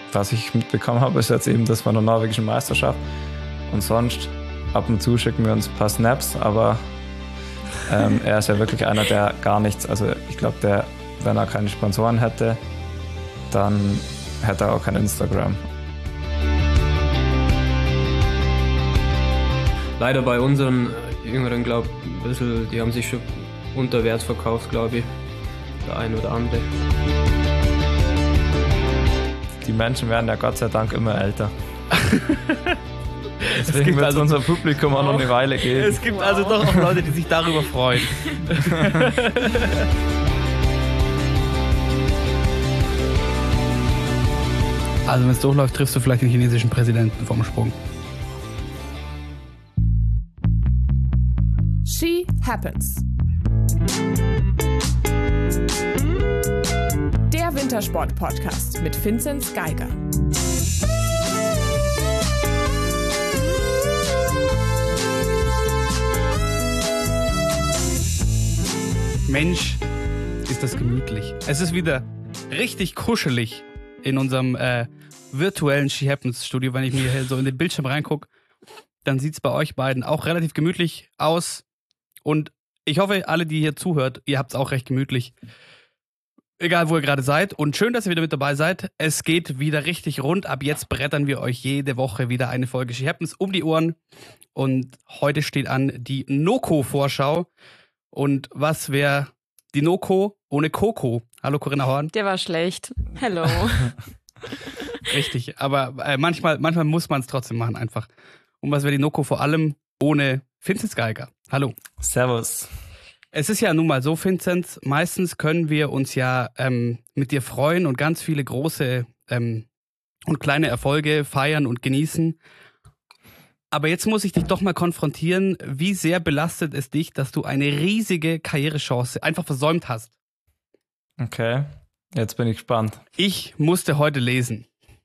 was ich mitbekommen habe, ist jetzt eben das von der norwegischen Meisterschaft. Und sonst, ab und zu schicken wir uns ein paar Snaps, aber er ist ja wirklich einer, der gar nichts, also ich glaube, wenn er keine Sponsoren hätte, dann hätte er auch kein Instagram. Leider bei unseren Jüngeren, glaube ich, ein bisschen, die haben sich schon unter Wert verkauft, glaube ich, der ein oder andere. Die Menschen werden ja Gott sei Dank immer älter. Deswegen wird also unser Publikum auch noch eine Weile geben. Es gibt also doch auch Leute, die sich darüber freuen. Also wenn es durchläuft, triffst du vielleicht den chinesischen Präsidenten vom Sprung. She Happens. Der Wintersport-Podcast mit Vinzenz Geiger. Mensch, ist das gemütlich. Es ist wieder richtig kuschelig in unserem virtuellen She Happens Studio. Wenn ich mir hier so in den Bildschirm reingucke, dann sieht es bei euch beiden auch relativ gemütlich aus. Und ich hoffe, alle, die hier zuhört, ihr habt es auch recht gemütlich. Egal, wo ihr gerade seid. Und schön, dass ihr wieder mit dabei seid. Es geht wieder richtig rund. Ab jetzt brettern wir euch jede Woche wieder eine Folge She Happens um die Ohren. Und heute steht an die NoCo-Vorschau. Und was wäre die NoCo ohne Coco? Hallo Corinna Horn. Der war schlecht. Hello. Richtig, aber manchmal muss man es trotzdem machen einfach. Und was wäre die NoCo vor allem ohne Vinzenz Geiger? Hallo. Servus. Es ist ja nun mal so, Vinzenz, meistens können wir uns ja mit dir freuen und ganz viele große und kleine Erfolge feiern und genießen. Aber jetzt muss ich dich doch mal konfrontieren, wie sehr belastet es dich, dass du eine riesige Karrierechance einfach versäumt hast? Okay, jetzt bin ich gespannt. Ich musste heute lesen.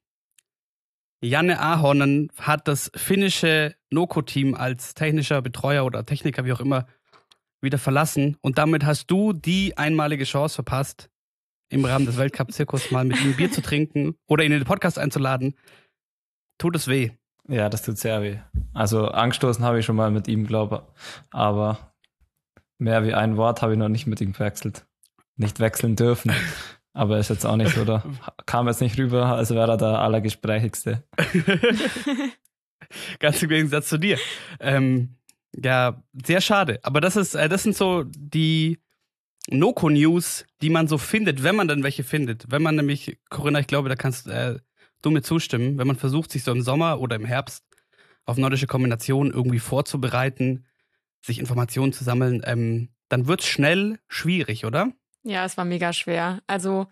Janne Ahonen hat das finnische NoCo-Team als technischer Betreuer oder Techniker, wie auch immer, wieder verlassen. Und damit hast du die einmalige Chance verpasst, im Rahmen des Weltcup-Zirkus mal mit ihm ein Bier zu trinken oder ihn in den Podcast einzuladen. Tut es weh? Ja, das tut sehr weh. Also angestoßen habe ich schon mal mit ihm, glaube ich. Aber mehr wie ein Wort habe ich noch nicht mit ihm gewechselt. Nicht wechseln dürfen. Aber ist jetzt auch nicht so, da kam jetzt nicht rüber, als wäre er der Allergesprächigste. Ganz im Gegensatz zu dir. Ja, sehr schade. Aber das sind so die NoCo-News, die man so findet, wenn man dann welche findet. Wenn man nämlich, Corinna, ich glaube, da kannst du mir zustimmen, wenn man versucht, sich so im Sommer oder im Herbst auf nordische Kombinationen irgendwie vorzubereiten, sich Informationen zu sammeln, dann wird es schnell schwierig, oder? Ja, es war mega schwer. Also,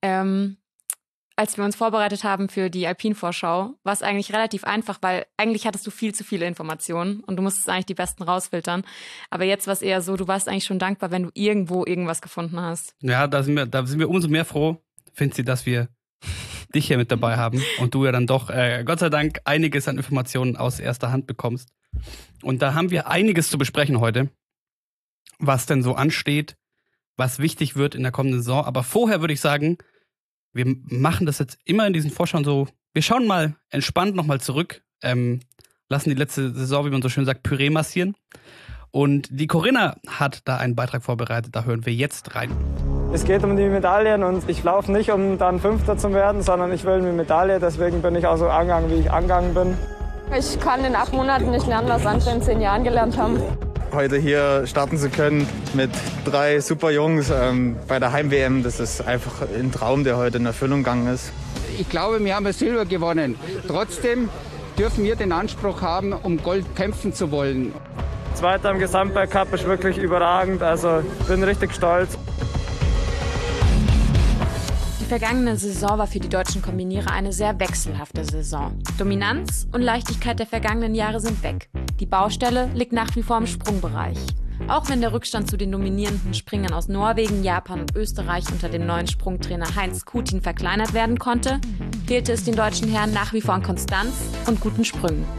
als wir uns vorbereitet haben für die Alpin-Vorschau, war es eigentlich relativ einfach, weil eigentlich hattest du viel zu viele Informationen und du musstest eigentlich die besten rausfiltern. Aber jetzt war es eher so, du warst eigentlich schon dankbar, wenn du irgendwo irgendwas gefunden hast. Ja, da sind wir umso mehr froh, Finzi, dass wir dich hier mit dabei haben und du ja dann doch, Gott sei Dank, einiges an Informationen aus erster Hand bekommst. Und da haben wir einiges zu besprechen heute, was denn so ansteht, was wichtig wird in der kommenden Saison. Aber vorher würde ich sagen, wir machen das jetzt immer in diesen Vorschauen so, wir schauen mal entspannt nochmal zurück, lassen die letzte Saison, wie man so schön sagt, Püree massieren. Und die Corinna hat da einen Beitrag vorbereitet, da hören wir jetzt rein. Es geht um die Medaillen und ich laufe nicht, um dann Fünfter zu werden, sondern ich will eine Medaille. Deswegen bin ich auch so angegangen, wie ich angegangen bin. Ich kann in 8 Monaten nicht lernen, was andere in 10 Jahren gelernt haben. Heute hier starten zu können mit 3 super Jungs bei der Heim-WM, das ist einfach ein Traum, der heute in Erfüllung gegangen ist. Ich glaube, wir haben Silber gewonnen. Trotzdem dürfen wir den Anspruch haben, um Gold kämpfen zu wollen. Zweiter im Gesamtweltcup ist wirklich überragend, also ich bin richtig stolz. Die vergangene Saison war für die deutschen Kombinierer eine sehr wechselhafte Saison. Dominanz und Leichtigkeit der vergangenen Jahre sind weg. Die Baustelle liegt nach wie vor im Sprungbereich. Auch wenn der Rückstand zu den dominierenden Springern aus Norwegen, Japan und Österreich unter dem neuen Sprungtrainer Heinz Kutin verkleinert werden konnte, fehlte es den deutschen Herren nach wie vor an Konstanz und guten Sprüngen.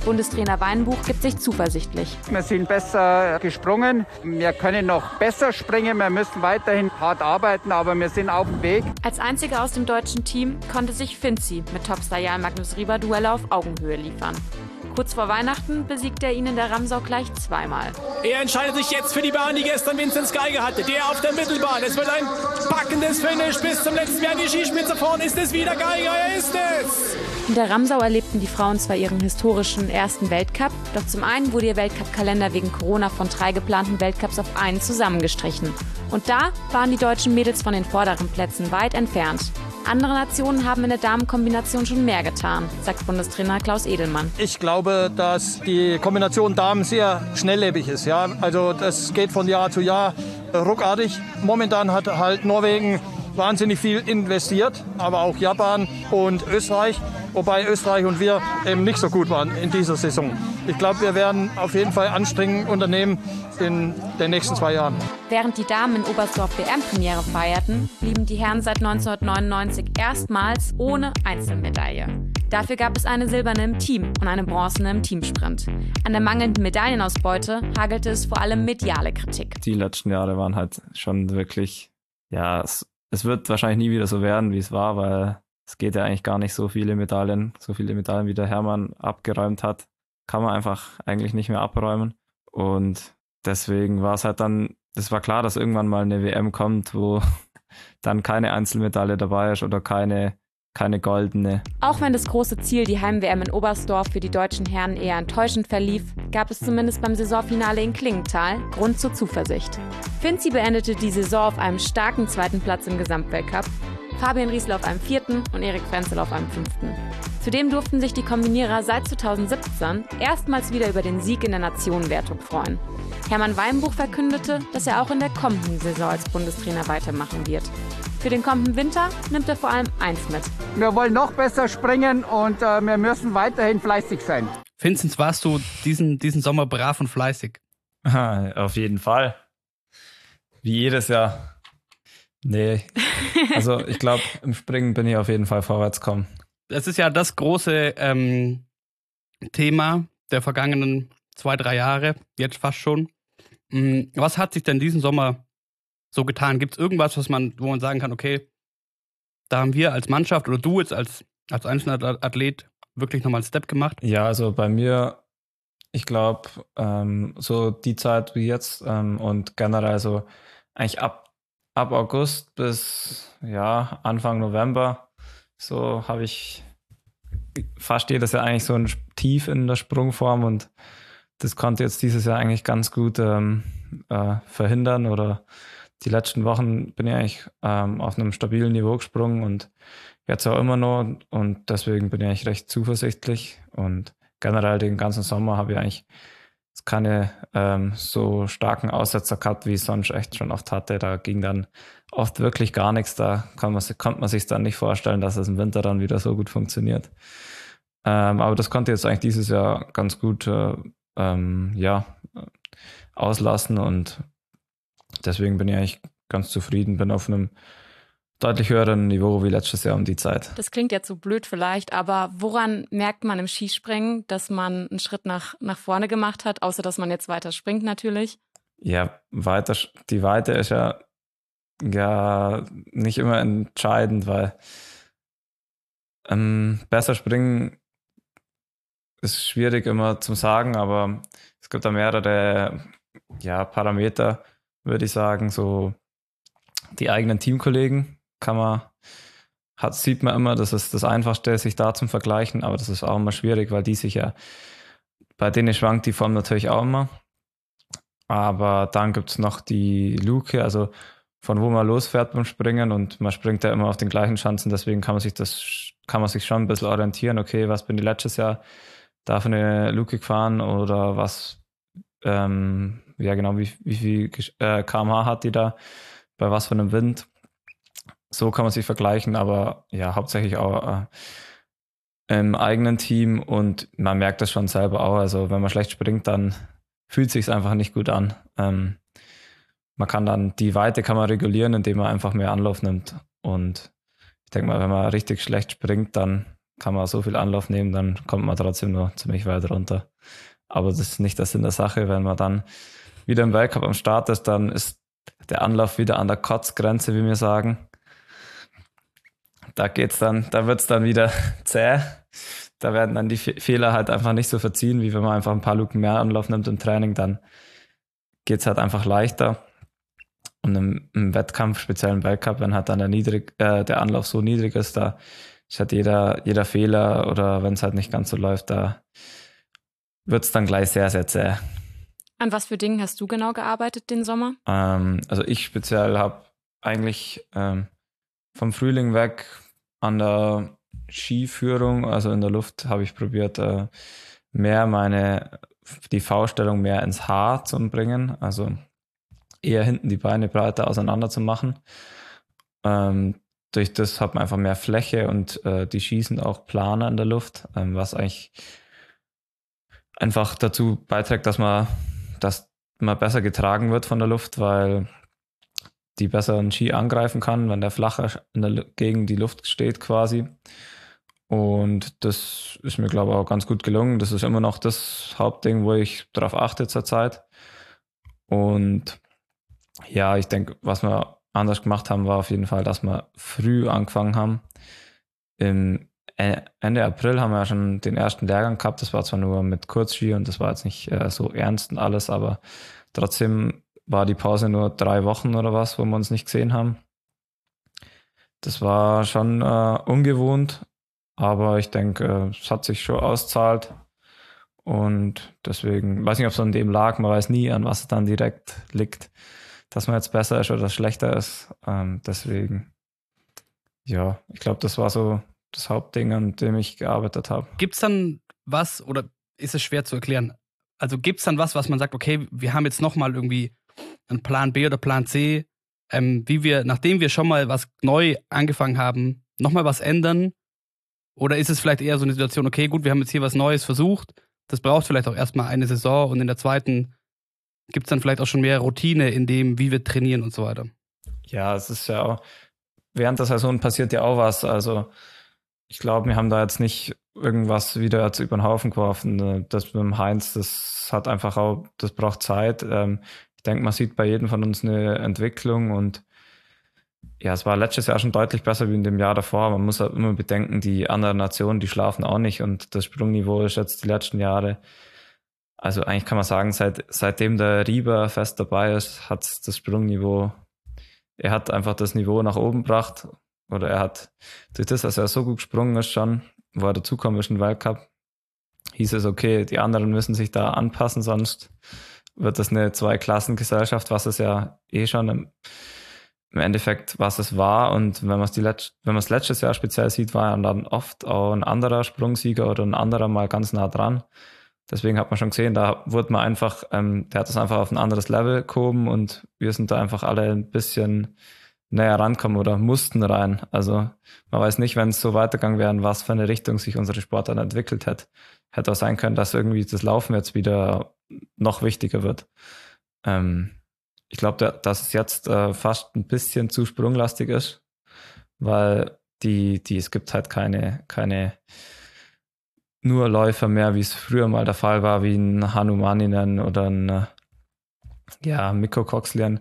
Bundestrainer Weinbuch gibt sich zuversichtlich. Wir sind besser gesprungen, wir können noch besser springen, wir müssen weiterhin hart arbeiten, aber wir sind auf dem Weg. Als einziger aus dem deutschen Team konnte sich Finzi mit Topstar Jan Magnus Rieber Duelle auf Augenhöhe liefern. Kurz vor Weihnachten besiegte er ihn in der Ramsau gleich zweimal. Er entscheidet sich jetzt für die Bahn, die gestern Vinzenz Geiger hatte. Der auf der Mittelbahn. Es wird ein packendes Finish bis zum letzten Jahr. Die Skispitze vorne. Ist es wieder Geiger? Er ist es! In der Ramsau erlebten die Frauen zwar ihren historischen ersten Weltcup, doch zum einen wurde ihr Weltcup-Kalender wegen Corona von 3 geplanten Weltcups auf einen zusammengestrichen. Und da waren die deutschen Mädels von den vorderen Plätzen weit entfernt. Andere Nationen haben in der Damenkombination schon mehr getan, sagt Bundestrainer Klaus Edelmann. Ich glaube, dass die Kombination Damen sehr schnelllebig ist. Ja? Also das geht von Jahr zu Jahr ruckartig. Momentan hat halt Norwegen wahnsinnig viel investiert, aber auch Japan und Österreich. Wobei Österreich und wir eben nicht so gut waren in dieser Saison. Ich glaube, wir werden auf jeden Fall Anstrengungen unternehmen in den nächsten 2 Jahren. Während die Damen in Oberstdorf WM-Premiere feierten, blieben die Herren seit 1999 erstmals ohne Einzelmedaille. Dafür gab es eine silberne im Team und eine bronzene im Teamsprint. An der mangelnden Medaillenausbeute hagelte es vor allem mediale Kritik. Die letzten Jahre waren halt schon wirklich, ja, es wird wahrscheinlich nie wieder so werden, wie es war, weil es geht ja eigentlich gar nicht so viele Medaillen wie der Hermann abgeräumt hat, kann man einfach eigentlich nicht mehr abräumen. Und deswegen war es halt dann, es war klar, dass irgendwann mal eine WM kommt, wo dann keine Einzelmedaille dabei ist oder keine goldene. Auch wenn das große Ziel, die Heim-WM in Oberstdorf, für die deutschen Herren eher enttäuschend verlief, gab es zumindest beim Saisonfinale in Klingenthal Grund zur Zuversicht. Finzi beendete die Saison auf einem starken 2. Platz im Gesamtweltcup, Fabian Riesel auf einem 4. und Erik Frenzel auf einem 5. Zudem durften sich die Kombinierer seit 2017 erstmals wieder über den Sieg in der Nationenwertung freuen. Hermann Weinbuch verkündete, dass er auch in der kommenden Saison als Bundestrainer weitermachen wird. Für den kommenden Winter nimmt er vor allem eins mit. Wir wollen noch besser springen und wir müssen weiterhin fleißig sein. Vinzenz, warst du diesen Sommer brav und fleißig? Auf jeden Fall. Wie jedes Jahr. Nee, also ich glaube, im Springen bin ich auf jeden Fall vorwärts gekommen. Das ist ja das große Thema der vergangenen 2-3 Jahre, jetzt fast schon. Was hat sich denn diesen Sommer so getan? Gibt es irgendwas, wo man sagen kann, okay, da haben wir als Mannschaft oder du jetzt als einzelner Athlet wirklich nochmal einen Step gemacht? Ja, also bei mir, ich glaube, so die Zeit wie jetzt und generell so eigentlich ab August bis Anfang November, so habe ich fast jedes Jahr eigentlich so ein Tief in der Sprungform und das konnte jetzt dieses Jahr eigentlich ganz gut verhindern oder die letzten Wochen bin ich eigentlich auf einem stabilen Niveau gesprungen und jetzt auch immer noch und deswegen bin ich eigentlich recht zuversichtlich und generell den ganzen Sommer habe ich eigentlich keine so starken Aussetzer gehabt, wie ich sonst echt schon oft hatte. Da ging dann oft wirklich gar nichts. Da konnte man sich dann nicht vorstellen, dass es im Winter dann wieder so gut funktioniert. Aber das konnte jetzt eigentlich dieses Jahr ganz gut auslassen und deswegen bin ich eigentlich ganz zufrieden, bin auf einem deutlich höheren Niveau wie letztes Jahr um die Zeit. Das klingt jetzt so blöd vielleicht, aber woran merkt man im Skispringen, dass man einen Schritt nach vorne gemacht hat, außer dass man jetzt weiter springt natürlich? Ja, die Weite ist ja nicht immer entscheidend, weil besser springen ist schwierig immer zu sagen, aber es gibt da mehrere Parameter, würde ich sagen, so die eigenen Teamkollegen sieht man immer, das ist das Einfachste, sich da zum Vergleichen, aber das ist auch immer schwierig, weil bei denen schwankt die Form natürlich auch immer. Aber dann gibt es noch die Luke, also von wo man losfährt beim Springen und man springt ja immer auf den gleichen Schanzen, deswegen kann man sich schon ein bisschen orientieren, okay, was bin ich letztes Jahr da für eine Luke gefahren oder was, wie viel km/h hat die da, bei was für einem Wind. So kann man sich vergleichen, aber ja, hauptsächlich auch im eigenen Team und man merkt das schon selber auch. Also wenn man schlecht springt, dann fühlt es sich einfach nicht gut an. Man kann dann die Weite regulieren, indem man einfach mehr Anlauf nimmt. Und ich denke mal, wenn man richtig schlecht springt, dann kann man so viel Anlauf nehmen, dann kommt man trotzdem nur ziemlich weit runter. Aber das ist nicht der Sinn der Sache. Wenn man dann wieder im Weltcup am Start ist, dann ist der Anlauf wieder an der Kotzgrenze, wie wir sagen. Da wird es dann wieder zäh. Da werden dann die Fehler halt einfach nicht so verziehen, wie wenn man einfach ein paar Luken mehr Anlauf nimmt im Training, dann geht es halt einfach leichter. Und im Wettkampf, speziell im Weltcup, wenn halt dann der Anlauf so niedrig ist, da ist halt jeder Fehler oder wenn es halt nicht ganz so läuft, da wird es dann gleich sehr, sehr zäh. An was für Dingen hast du genau gearbeitet den Sommer? Also ich speziell habe eigentlich vom Frühling weg an der Skiführung, also in der Luft, habe ich probiert, die V-Stellung mehr ins Haar zu bringen, also eher hinten die Beine breiter auseinander zu machen. Durch das hat man einfach mehr Fläche und die Ski sind auch planer in der Luft, was eigentlich einfach dazu beiträgt, dass man besser getragen wird von der Luft, weil die besser einen Ski angreifen kann, wenn der flacher gegen die Luft steht quasi. Und das ist mir, glaube ich, auch ganz gut gelungen. Das ist immer noch das Hauptding, wo ich darauf achte zurzeit. Und ja, ich denke, was wir anders gemacht haben, war auf jeden Fall, dass wir früh angefangen haben. Im Ende April haben wir ja schon den ersten Lehrgang gehabt. Das war zwar nur mit Kurzski und das war jetzt nicht so ernst und alles, aber trotzdem war die Pause nur 3 Wochen oder was, wo wir uns nicht gesehen haben. Das war schon ungewohnt, aber ich denke, es hat sich schon auszahlt. Und deswegen, weiß nicht, ob es an dem lag, man weiß nie, an was es dann direkt liegt, dass man jetzt besser ist oder schlechter ist. Deswegen, ja, ich glaube, das war so das Hauptding, an dem ich gearbeitet habe. Gibt es dann was, oder ist es schwer zu erklären? Also gibt es dann was man sagt, okay, wir haben jetzt nochmal irgendwie einen Plan B oder Plan C, wie wir, nachdem wir schon mal was neu angefangen haben, nochmal was ändern? Oder ist es vielleicht eher so eine Situation, okay, gut, wir haben jetzt hier was Neues versucht, das braucht vielleicht auch erstmal eine Saison und in der zweiten gibt es dann vielleicht auch schon mehr Routine in dem, wie wir trainieren und so weiter? Ja, es ist ja auch, während der Saison passiert ja auch was, also ich glaube, wir haben da jetzt nicht irgendwas wieder jetzt über den Haufen geworfen. Das mit dem Heinz, das hat einfach auch, das braucht Zeit. Ich denke, man sieht bei jedem von uns eine Entwicklung und ja, es war letztes Jahr schon deutlich besser wie in dem Jahr davor. Man muss halt immer bedenken, die anderen Nationen, die schlafen auch nicht und das Sprungniveau ist jetzt die letzten Jahre, also eigentlich kann man sagen, seitdem der Rieber fest dabei ist, hat das Sprungniveau, er hat einfach das Niveau nach oben gebracht. Oder er hat, durch das, dass er so gut gesprungen ist schon, wo er dazukommen ist im Weltcup, hieß es, okay, die anderen müssen sich da anpassen, sonst wird das eine Zweiklassengesellschaft, was es ja schon im Endeffekt, was es war. Und wenn man es letztes Jahr speziell sieht, war er dann oft auch ein anderer Sprungsieger oder ein anderer mal ganz nah dran. Deswegen hat man schon gesehen, da wurde man einfach, der hat das einfach auf ein anderes Level gehoben und wir sind da einfach alle ein bisschen näher rankommen oder mussten rein. Also man weiß nicht, wenn es so weitergegangen wäre, was für eine Richtung sich unsere Sportart entwickelt hätte. Hätte auch sein können, dass irgendwie das Laufen jetzt wieder noch wichtiger wird. Ich glaube, dass es jetzt fast ein bisschen zu sprunglastig ist, weil es gibt halt keine nur Läufer mehr, wie es früher mal der Fall war, wie ein Hanumaninen oder ein Mikko Koxlian.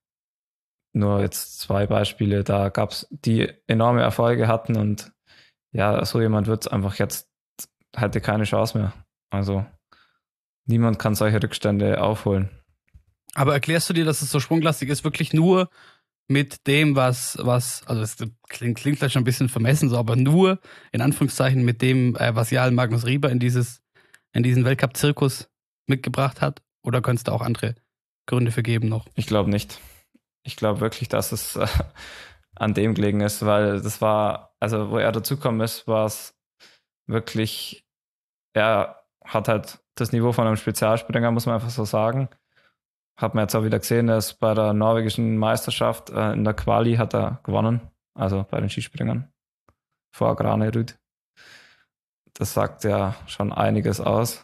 Nur jetzt 2 Beispiele, da gab es, die enorme Erfolge hatten und ja, so jemand wird es einfach jetzt, hätte keine Chance mehr. Also niemand kann solche Rückstände aufholen. Aber erklärst du dir, dass es so sprunglastig ist, wirklich nur mit dem, also es klingt vielleicht schon ein bisschen vermessen, so, aber nur in Anführungszeichen mit dem, was Jarl Magnus Rieber in diesen Weltcup-Zirkus mitgebracht hat? Oder könnte es da auch andere Gründe für geben noch? Ich glaube nicht. Ich glaube wirklich, dass es an dem gelegen ist, weil das war, also wo er dazugekommen ist, war es wirklich, er hat halt das Niveau von einem Spezialspringer, muss man einfach so sagen. Hat man jetzt auch wieder gesehen, dass bei der norwegischen Meisterschaft in der Quali hat er gewonnen, also bei den Skispringern vor Granerud. Das sagt ja schon einiges aus,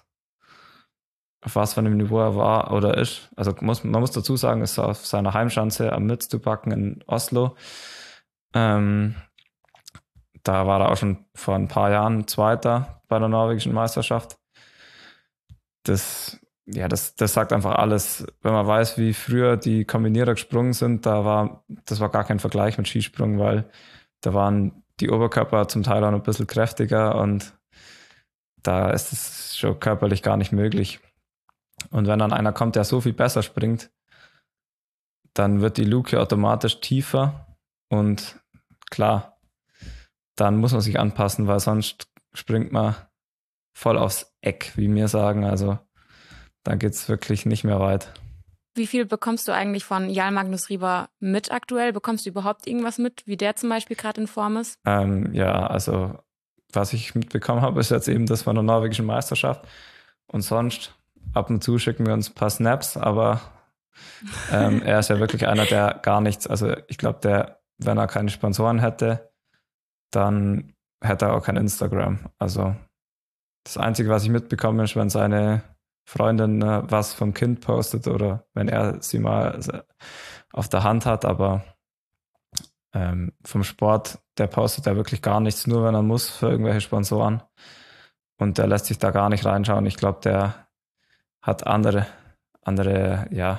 auf was für einem Niveau er war oder ist. Also man muss dazu sagen, ist auf seiner Heimschanze am Mütztubacken in Oslo. Da war er auch schon vor ein paar Jahren Zweiter bei der norwegischen Meisterschaft. Das sagt einfach alles. Wenn man weiß, wie früher die Kombinierer gesprungen sind, das war gar kein Vergleich mit Skisprung, weil da waren die Oberkörper zum Teil auch noch ein bisschen kräftiger und da ist es schon körperlich gar nicht möglich. Und wenn dann einer kommt, der so viel besser springt, dann wird die Luke automatisch tiefer und klar, dann muss man sich anpassen, weil sonst springt man voll aufs Eck, wie wir sagen. Also dann geht es wirklich nicht mehr weit. Wie viel bekommst du eigentlich von Jarl Magnus Rieber mit aktuell? Bekommst du überhaupt irgendwas mit, wie der zum Beispiel gerade in Form ist? Ja, also was ich mitbekommen habe, ist jetzt eben das von der norwegischen Meisterschaft. Und sonst, ab und zu schicken wir uns ein paar Snaps, aber er ist ja wirklich einer, der gar nichts, also ich glaube, wenn er keine Sponsoren hätte, dann hätte er auch kein Instagram. Also das Einzige, was ich mitbekomme, ist, wenn seine Freundin was vom Kind postet oder wenn er sie mal auf der Hand hat, aber vom Sport, der postet ja wirklich gar nichts, nur wenn er muss für irgendwelche Sponsoren und der lässt sich da gar nicht reinschauen. Ich glaube, der hat andere, ja,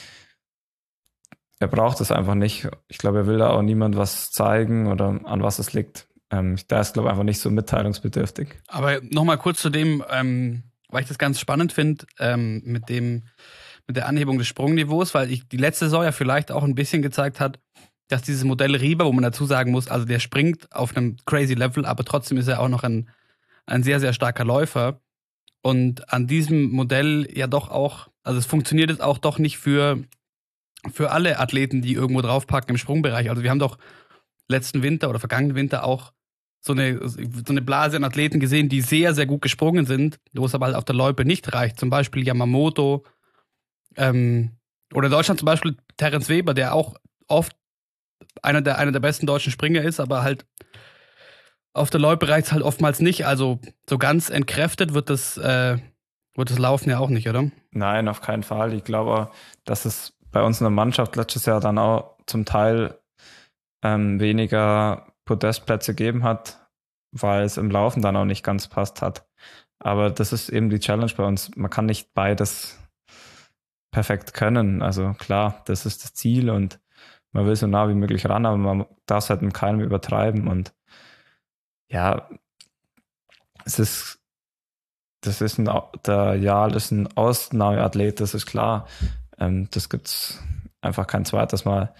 er braucht es einfach nicht. Ich glaube, er will da auch niemand was zeigen oder an was es liegt. Der ist, glaube ich, einfach nicht so mitteilungsbedürftig. Aber nochmal kurz zu dem, weil ich das ganz spannend finde, mit der Anhebung des Sprungniveaus, weil die letzte Saison ja vielleicht auch ein bisschen gezeigt hat, dass dieses Modell Rieber, wo man dazu sagen muss, also der springt auf einem crazy Level, aber trotzdem ist er auch noch ein sehr, sehr starker Läufer. Und an diesem Modell ja doch auch, also es funktioniert jetzt auch doch nicht für alle Athleten, die irgendwo draufpacken im Sprungbereich. Also wir haben doch letzten Winter oder vergangenen Winter auch so eine Blase an Athleten gesehen, die sehr, sehr gut gesprungen sind, wo es aber halt auf der Loipe nicht reicht. Zum Beispiel Yamamoto oder in Deutschland zum Beispiel Terence Weber, der auch oft einer der besten deutschen Springer ist, aber halt auf der Loipe reicht es halt oftmals nicht. Also so ganz entkräftet wird das Laufen ja auch nicht, oder? Nein, auf keinen Fall. Ich glaube, dass es bei uns in der Mannschaft letztes Jahr dann auch zum Teil weniger Podestplätze gegeben hat, weil es im Laufen dann auch nicht ganz passt hat. Aber das ist eben die Challenge bei uns. Man kann nicht beides perfekt können. Also klar, das ist das Ziel und man will so nah wie möglich ran, aber man darf es halt mit keinem übertreiben. Und ja, der Jarl ist ein Ausnahmeathlet, das ist klar. Das gibt's einfach kein zweites Mal.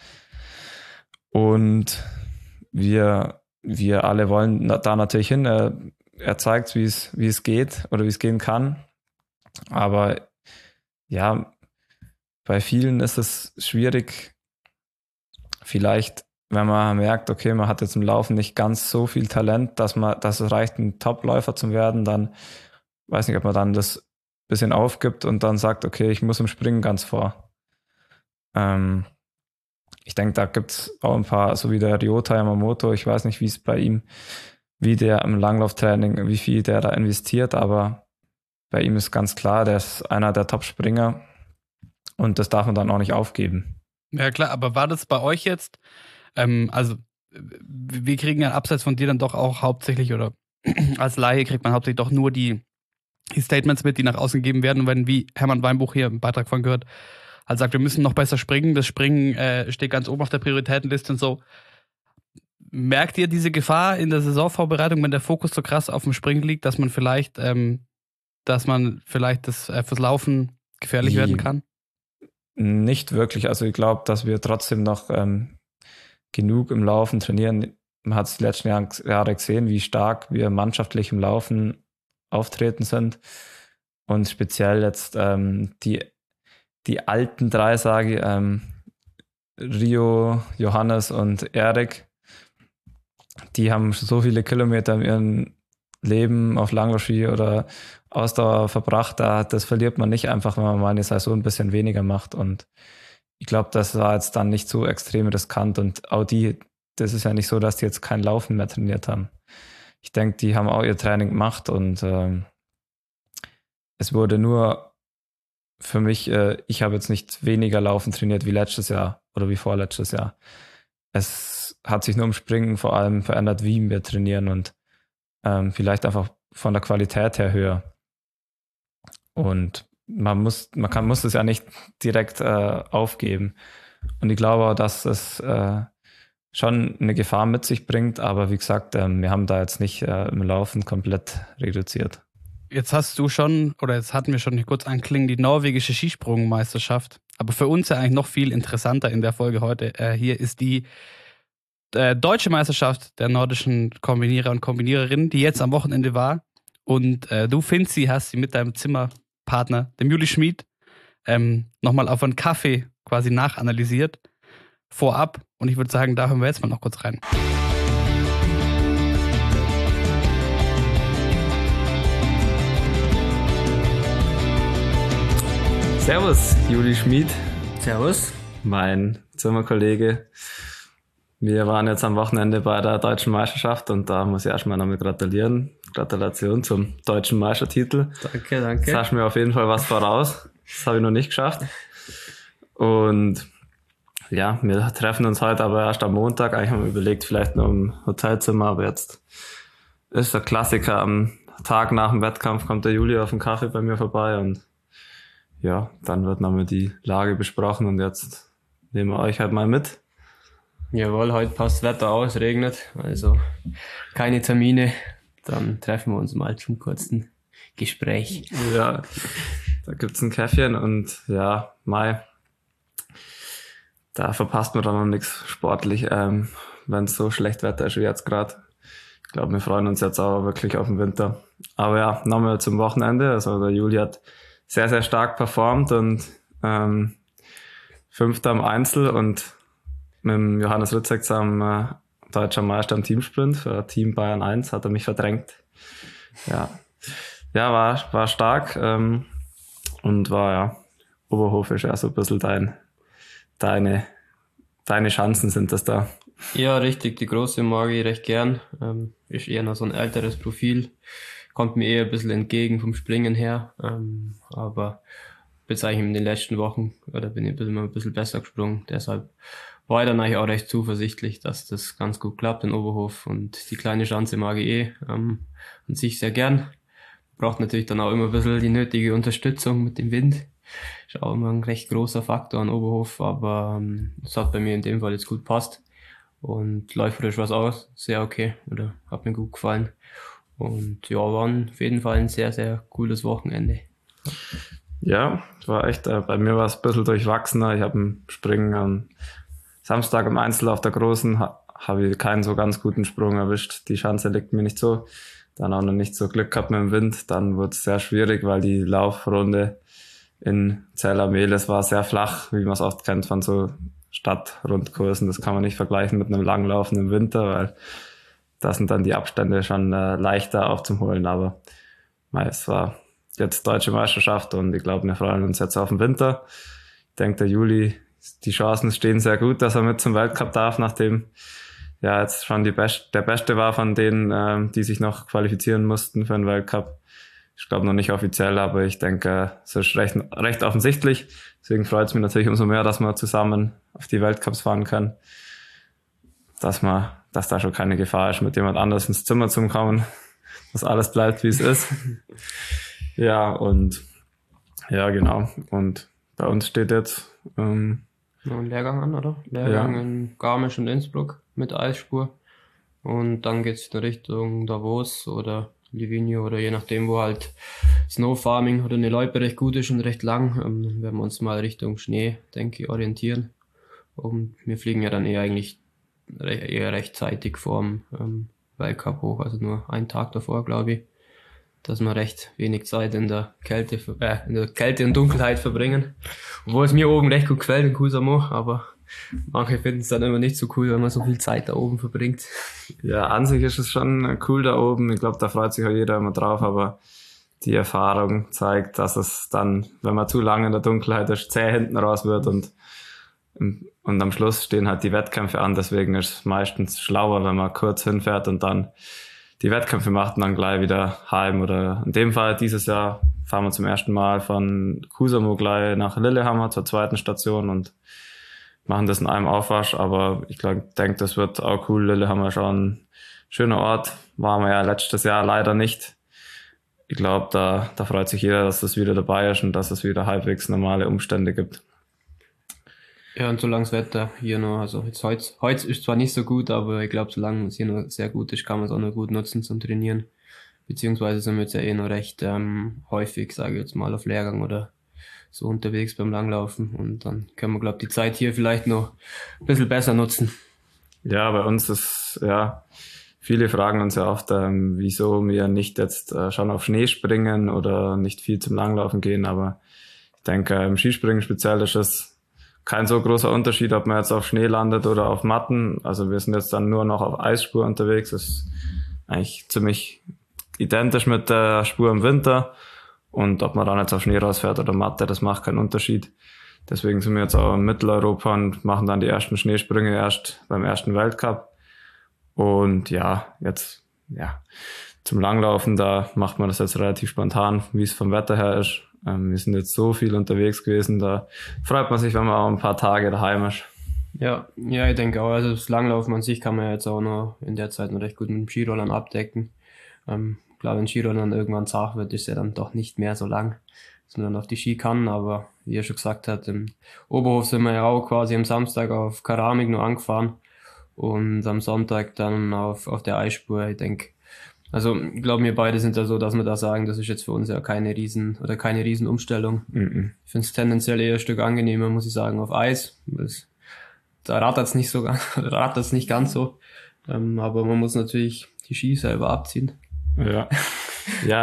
Und wir alle wollen da natürlich hin. Er zeigt, wie es geht oder wie es gehen kann. Aber ja, bei vielen ist es schwierig, vielleicht, wenn man merkt, okay, man hat jetzt im Laufen nicht ganz so viel Talent, dass es reicht, ein Top-Läufer zu werden, dann weiß nicht, ob man dann das bisschen aufgibt und dann sagt, okay, ich muss im Springen ganz vor. Ich denke, da gibt es auch ein paar, so wie der Ryota Yamamoto, ich weiß nicht, wie es bei ihm, wie der im Langlauftraining, wie viel der da investiert, aber bei ihm ist ganz klar, der ist einer der Top-Springer und das darf man dann auch nicht aufgeben. Ja klar, aber war das bei euch jetzt, also wir kriegen ja abseits von dir dann doch auch hauptsächlich, oder als Laie kriegt man hauptsächlich doch nur die Statements mit, die nach außen gegeben werden. Und wenn, wie Hermann Weinbuch hier im Beitrag von gehört, halt sagt, wir müssen noch besser springen, das Springen steht ganz oben auf der Prioritätenliste und so. Merkt ihr diese Gefahr in der Saisonvorbereitung, wenn der Fokus so krass auf dem Springen liegt, dass man vielleicht das fürs Laufen gefährlich werden kann? Nicht wirklich. Also ich glaube, dass wir trotzdem noch genug im Laufen trainieren. Man hat es die letzten Jahre gesehen, wie stark wir mannschaftlich im Laufen auftreten sind. Und speziell jetzt die alten drei, sage ich, Rio, Johannes und Erik, die haben so viele Kilometer in ihrem Leben auf Langlaufski oder Ausdauer verbracht, das verliert man nicht einfach, wenn man mal eine Saison ein bisschen weniger macht. Und ich glaube, das war jetzt dann nicht so extrem riskant. Und auch das ist ja nicht so, dass die jetzt kein Laufen mehr trainiert haben. Ich denke, die haben auch ihr Training gemacht und es wurde nur für mich, ich habe jetzt nicht weniger Laufen trainiert wie letztes Jahr oder wie vorletztes Jahr. Es hat sich nur im Springen vor allem verändert, wie wir trainieren und vielleicht einfach von der Qualität her höher. Und man muss es ja nicht direkt aufgeben. Und ich glaube auch, dass es schon eine Gefahr mit sich bringt, aber wie gesagt, wir haben da jetzt nicht im Laufen komplett reduziert. Jetzt hatten wir schon hier kurz anklingen, die norwegische Skisprungmeisterschaft. Aber für uns ja eigentlich noch viel interessanter in der Folge heute. Hier ist die deutsche Meisterschaft der nordischen Kombinierer und Kombiniererinnen, die jetzt am Wochenende war. Und du, Finzi, hast sie mit deinem Zimmerpartner, dem Juli Schmid, nochmal auf einen Kaffee quasi nachanalysiert, vorab. Und ich würde sagen, da hören wir jetzt mal noch kurz rein. Servus, Juli Schmid. Servus. Mein Zimmerkollege. Wir waren jetzt am Wochenende bei der Deutschen Meisterschaft und da muss ich erstmal nochmal gratulieren. Gratulation zum deutschen Meistertitel. Danke. Jetzt hast du mir auf jeden Fall was voraus. Das habe ich noch nicht geschafft. Und ja, wir treffen uns heute aber erst am Montag. Eigentlich haben wir überlegt, vielleicht noch im Hotelzimmer, aber jetzt ist der Klassiker. Am Tag nach dem Wettkampf kommt der Juli auf den Kaffee bei mir vorbei und ja, dann wird nochmal die Lage besprochen und jetzt nehmen wir euch halt mal mit. Jawohl, heute passt das Wetter aus, regnet, also keine Termine. Dann treffen wir uns mal zum kurzen Gespräch. Ja, da gibt's ein Käffchen und ja, Mai, da verpasst man dann noch nichts sportlich, wenn es so schlecht Wetter ist wie jetzt gerade. Ich glaube, wir freuen uns jetzt auch wirklich auf den Winter. Aber ja, nochmal zum Wochenende. Also der Juli hat sehr, sehr stark performt und Fünfter am Einzel und mit dem Johannes Rützek am deutscher Meister im Teamsprint für Team Bayern 1 hat er mich verdrängt. Ja, war stark und war ja, Oberhof ist ja so ein bisschen deine Chancen sind das da. Ja, richtig, die große mag ich recht gern. Ist eher noch so ein älteres Profil. Kommt mir eher ein bisschen entgegen vom Springen her. Aber bis eigentlich in den letzten Wochen bin ich immer ein bisschen besser gesprungen. Deshalb war ich dann eigentlich auch recht zuversichtlich, dass das ganz gut klappt in Oberhof. Und die kleine Schanze mag ich an sich sehr gern. Braucht natürlich dann auch immer ein bisschen die nötige Unterstützung mit dem Wind. Ist auch immer ein recht großer Faktor an Oberhof, aber es hat bei mir in dem Fall jetzt gut passt. Und läuferisch war es auch sehr okay, oder hat mir gut gefallen. Und ja, war auf jeden Fall ein sehr, sehr cooles Wochenende. Ja, war echt, bei mir war es ein bisschen durchwachsener. Ich habe im Springen am Samstag im Einzel auf der Großen habe ich keinen so ganz guten Sprung erwischt. Die Schanze liegt mir nicht so. Dann auch noch nicht so Glück gehabt mit dem Wind. Dann wurde es sehr schwierig, weil die Laufrunde in Zell-am-Mehlis war sehr flach, wie man es oft kennt von so Stadtrundkursen. Das kann man nicht vergleichen mit einem Langlauf im Winter, weil da sind dann die Abstände schon leichter aufzuholen. Aber es war jetzt deutsche Meisterschaft und ich glaube, wir freuen uns jetzt auf den Winter. Ich denke, der Juli, die Chancen stehen sehr gut, dass er mit zum Weltcup darf, nachdem ja jetzt schon der Beste war von denen, die sich noch qualifizieren mussten für den Weltcup. Ich glaube noch nicht offiziell, aber ich denke, es ist recht offensichtlich. Deswegen freut es mich natürlich umso mehr, dass wir zusammen auf die Weltcups fahren können. Dass da schon keine Gefahr ist, mit jemand anders ins Zimmer zu kommen. Dass alles bleibt, wie es ist. Ja, und ja, genau. Und bei uns steht jetzt noch ein Lehrgang an, oder? Lehrgang in Garmisch und Innsbruck mit Eisspur. Und dann geht's in Richtung Davos oder Livigno oder je nachdem, wo halt Snowfarming oder eine Loipe recht gut ist und recht lang. Dann werden wir uns mal Richtung Schnee, denke ich, orientieren. Und wir fliegen ja dann eher rechtzeitig vorm Weltcup hoch, also nur einen Tag davor, glaube ich, dass wir recht wenig Zeit in der Kälte und Dunkelheit verbringen. Obwohl es mir oben recht gut gefällt in Kusamo, aber manche finden es dann immer nicht so cool, wenn man so viel Zeit da oben verbringt. Ja, an sich ist es schon cool da oben. Ich glaube, da freut sich auch jeder immer drauf, aber die Erfahrung zeigt, dass es dann, wenn man zu lange in der Dunkelheit ist, zäh hinten raus wird und am Schluss stehen halt die Wettkämpfe an. Deswegen ist es meistens schlauer, wenn man kurz hinfährt und dann die Wettkämpfe macht und dann gleich wieder heim. Oder in dem Fall dieses Jahr fahren wir zum ersten Mal von Kusamo gleich nach Lillehammer zur zweiten Station und machen das in einem Aufwasch, aber ich denke, das wird auch cool. Lillehammer schon ein schöner Ort, waren wir ja letztes Jahr leider nicht. Ich glaube, da freut sich jeder, dass das wieder dabei ist und dass es wieder halbwegs normale Umstände gibt. Ja, und solange das Wetter hier noch, also jetzt heute ist zwar nicht so gut, aber ich glaube, solange es hier noch sehr gut ist, kann man es auch noch gut nutzen zum Trainieren. Beziehungsweise sind wir jetzt ja noch recht häufig, sage ich jetzt mal, auf Lehrgang oder so unterwegs beim Langlaufen. Und dann können wir, glaube ich, die Zeit hier vielleicht noch ein bisschen besser nutzen. Ja, bei uns ist, viele fragen uns ja oft, wieso wir nicht jetzt schon auf Schnee springen oder nicht viel zum Langlaufen gehen. Aber ich denke, im Skispringen speziell ist es kein so großer Unterschied, ob man jetzt auf Schnee landet oder auf Matten. Also wir sind jetzt dann nur noch auf Eisspur unterwegs. Das ist eigentlich ziemlich identisch mit der Spur im Winter. Und ob man dann jetzt auf Schnee rausfährt oder Matte, das macht keinen Unterschied. Deswegen sind wir jetzt auch in Mitteleuropa und machen dann die ersten Schneesprünge erst beim ersten Weltcup. Und jetzt zum Langlaufen, da macht man das jetzt relativ spontan, wie es vom Wetter her ist. Wir sind jetzt so viel unterwegs gewesen, da freut man sich, wenn man auch ein paar Tage daheim ist. Ja, ich denke auch, also das Langlaufen an sich kann man ja jetzt auch noch in der Zeit noch recht gut mit dem Skirollern abdecken. Klar, wenn Skirollern irgendwann zart wird, ist ja dann doch nicht mehr so lang, dass man dann auf die Ski kann, aber wie er schon gesagt hat, im Oberhof sind wir ja auch quasi am Samstag auf Keramik noch angefahren und am Sonntag dann auf der Eisspur. Ich denke, also ich glaube, wir beide sind da so, dass wir da sagen, das ist jetzt für uns ja keine Riesenumstellung. Mhm. Ich finde es tendenziell eher ein Stück angenehmer, muss ich sagen, auf Eis. Da rattert's nicht ganz so. Aber man muss natürlich die Ski selber abziehen. Ja,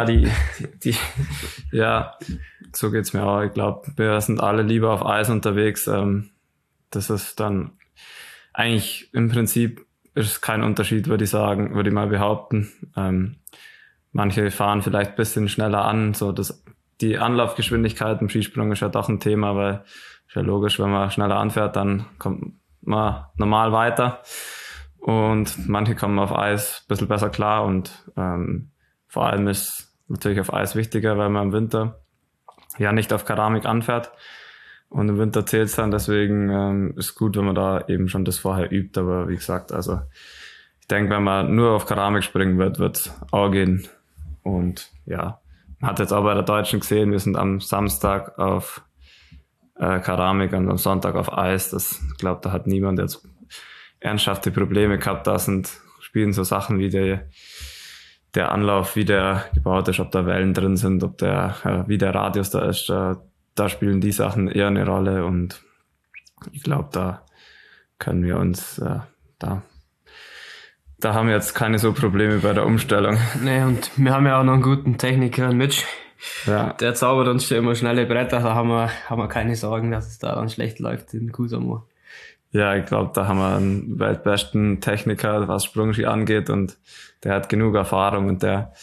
so geht's mir auch. Ich glaube, wir sind alle lieber auf Eis unterwegs. Das ist dann eigentlich im Prinzip ist kein Unterschied, würde ich mal behaupten. Manche fahren vielleicht ein bisschen schneller an. Die Anlaufgeschwindigkeit im Skisprung ist ja doch ein Thema, weil ist ja logisch, wenn man schneller anfährt, dann kommt man normal weiter. Und manche kommen auf Eis ein bisschen besser klar und vor allem ist natürlich auf Eis wichtiger, weil man im Winter ja nicht auf Keramik anfährt und im Winter zählt's dann, deswegen ist gut, wenn man da eben schon das vorher übt, aber wie gesagt, also ich denke, wenn man nur auf Keramik springen wird's auch gehen und ja, man hat jetzt auch bei der Deutschen gesehen, wir sind am Samstag auf Keramik und am Sonntag auf Eis, ich glaube, da hat niemand jetzt ernsthafte Probleme gehabt. Da spielen so Sachen wie der Anlauf, wie der gebaut ist, ob da Wellen drin sind, wie der Radius da ist. Da spielen die Sachen eher eine Rolle und ich glaube, da können wir uns, da haben wir jetzt keine so Probleme bei der Umstellung. Nee, und wir haben ja auch noch einen guten Techniker, Mitch. Ja. Der zaubert uns schon immer schnelle Bretter, da haben wir keine Sorgen, dass es da dann schlecht läuft in Kusamur. Ja, ich glaube, da haben wir einen weltbesten Techniker, was Sprungski angeht und der hat genug Erfahrung und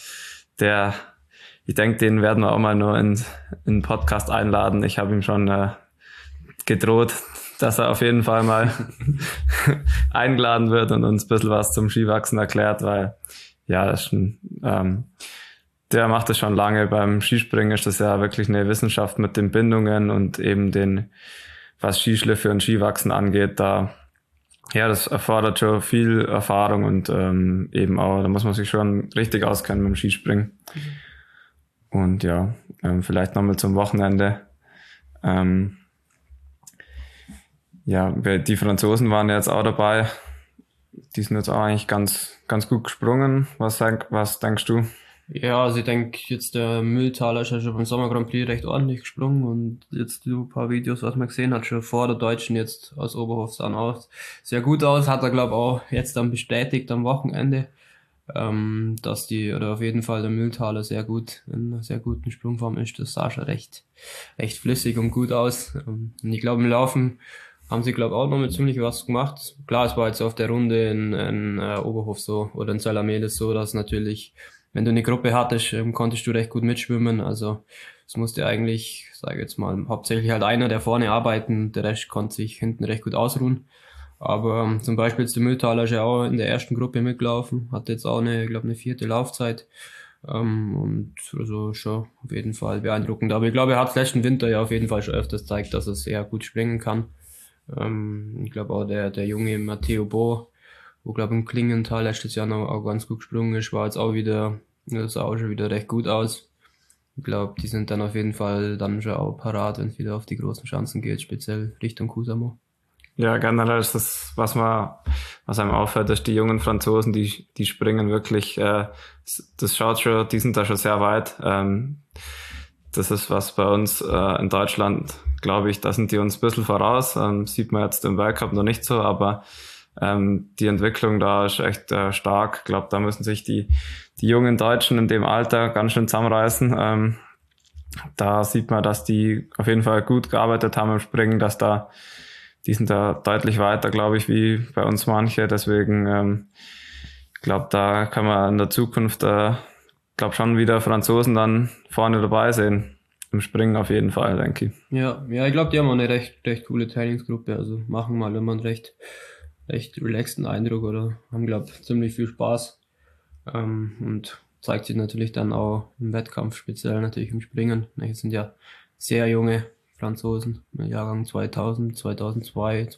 ich denke, den werden wir auch mal nur in einen Podcast einladen. Ich habe ihm schon gedroht, dass er auf jeden Fall mal eingeladen wird und uns ein bisschen was zum Skiwachsen erklärt, weil ja, das ist der macht das schon lange. Beim Skispringen ist das ja wirklich eine Wissenschaft mit den Bindungen und eben was Skischliffe und Skiwachsen angeht, das erfordert schon viel Erfahrung und eben auch, da muss man sich schon richtig auskennen beim Skispringen. Und ja, vielleicht nochmal zum Wochenende. Die Franzosen waren jetzt auch dabei. Die sind jetzt auch eigentlich ganz, ganz gut gesprungen. Was denkst du? Ja, also ich denke, jetzt der Mühltaler ist ja schon beim Sommer Grand Prix recht ordentlich gesprungen und jetzt ein paar Videos, was man gesehen hat, schon vor der Deutschen jetzt aus Oberhof sahen auch sehr gut aus, hat er glaube auch jetzt dann bestätigt am Wochenende, dass auf jeden Fall der Mühltaler sehr gut, in einer sehr guten Sprungform ist, das sah schon recht flüssig und gut aus und ich glaube im Laufen haben sie glaube auch noch mit ziemlich was gemacht. Klar, es war jetzt auf der Runde in Oberhof so oder in Salamedes so, dass natürlich wenn du eine Gruppe hattest, konntest du recht gut mitschwimmen. Also es musste eigentlich, sage ich jetzt mal, hauptsächlich halt einer, der vorne arbeiten, der Rest konnte sich hinten recht gut ausruhen. Aber zum Beispiel jetzt der Mühltaler ist ja auch in der ersten Gruppe mitgelaufen, hatte jetzt auch eine 4. Laufzeit. Und also schon auf jeden Fall beeindruckend. Aber ich glaube, er hat letzten Winter ja auf jeden Fall schon öfters gezeigt, dass er sehr gut springen kann. Ich glaube auch der junge Matteo Bo, wo glaube im Klingenthal letztes Jahr noch auch ganz gut gesprungen ist, war jetzt auch wieder, das sah auch schon wieder recht gut aus. Ich glaube, die sind dann auf jeden Fall dann schon auch parat, wenn es wieder auf die großen Chancen geht, speziell Richtung Kusamo. Ja, generell ist das, was einem auffällt, ist die jungen Franzosen, die springen wirklich, das schaut schon, die sind da schon sehr weit. Das ist was bei uns in Deutschland, glaube ich, da sind die uns ein bisschen voraus. Sieht man jetzt im Weltcup noch nicht so, aber die Entwicklung da ist echt stark. Ich glaube, da müssen sich die jungen Deutschen in dem Alter ganz schön zusammenreißen. Da sieht man, dass die auf jeden Fall gut gearbeitet haben im Springen, die sind da deutlich weiter, glaube ich, wie bei uns manche. Deswegen, ich glaube, da kann man in der Zukunft, glaube schon wieder Franzosen dann vorne dabei sehen. Im Springen auf jeden Fall, denke ich. Ja, ich glaube, die haben auch eine recht coole Trainingsgruppe. Also machen mal immer einen recht relaxten Eindruck oder haben, glaube ich, ziemlich viel Spaß. Und zeigt sich natürlich dann auch im Wettkampf, speziell natürlich im Springen. Es sind ja sehr junge Franzosen, im Jahrgang 2000, 2002,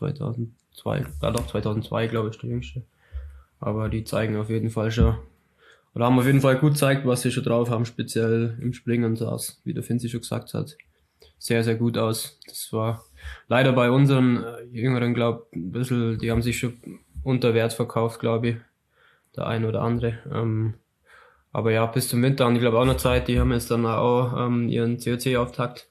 2002 glaube ich, der jüngste. Aber die zeigen auf jeden Fall schon, oder haben auf jeden Fall gut gezeigt, was sie schon drauf haben, speziell im Springen sah es, wie der Finzi schon gesagt hat, sehr, sehr gut aus. Das war leider bei unseren Jüngeren, glaube ich, ein bisschen, die haben sich schon unter Wert verkauft, glaube ich, der ein oder andere. Aber ja, bis zum Winter haben die, glaube ich, auch noch Zeit, die haben jetzt dann auch ihren COC-Auftakt.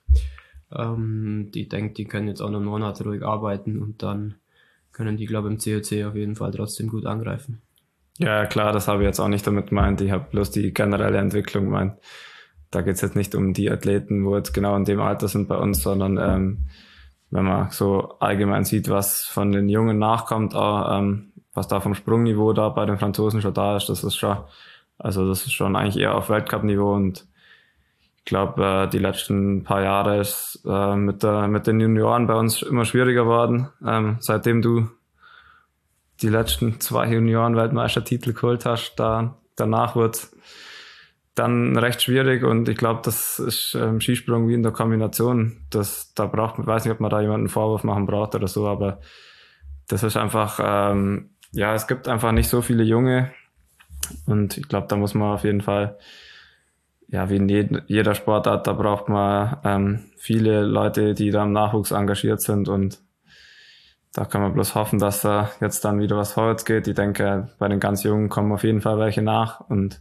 Die denken, die können jetzt auch noch Monate ruhig arbeiten und dann können die, glaube ich, im COC auf jeden Fall trotzdem gut angreifen. Ja, klar, das habe ich jetzt auch nicht damit gemeint. Ich habe bloß die generelle Entwicklung gemeint. Da geht es jetzt nicht um die Athleten, wo jetzt genau in dem Alter sind bei uns, sondern wenn man so allgemein sieht, was von den Jungen nachkommt, auch, was da vom Sprungniveau da bei den Franzosen schon da ist, das ist schon eigentlich eher auf Weltcup-Niveau und ich glaube, die letzten paar Jahre ist mit den Junioren bei uns immer schwieriger geworden. Seitdem du die letzten 2 Junioren-Weltmeistertitel geholt hast, danach wurde es dann recht schwierig und ich glaube, das ist im Skisprung wie in der Kombination. Ich weiß nicht, ob man da jemanden einen Vorwurf machen braucht oder so, aber das ist einfach, es gibt einfach nicht so viele Junge und ich glaube, da muss man auf jeden Fall, ja, wie in jeder Sportart, da braucht man viele Leute, die da im Nachwuchs engagiert sind und da kann man bloß hoffen, dass da jetzt dann wieder was vorwärts geht. Ich denke, bei den ganz Jungen kommen auf jeden Fall welche nach und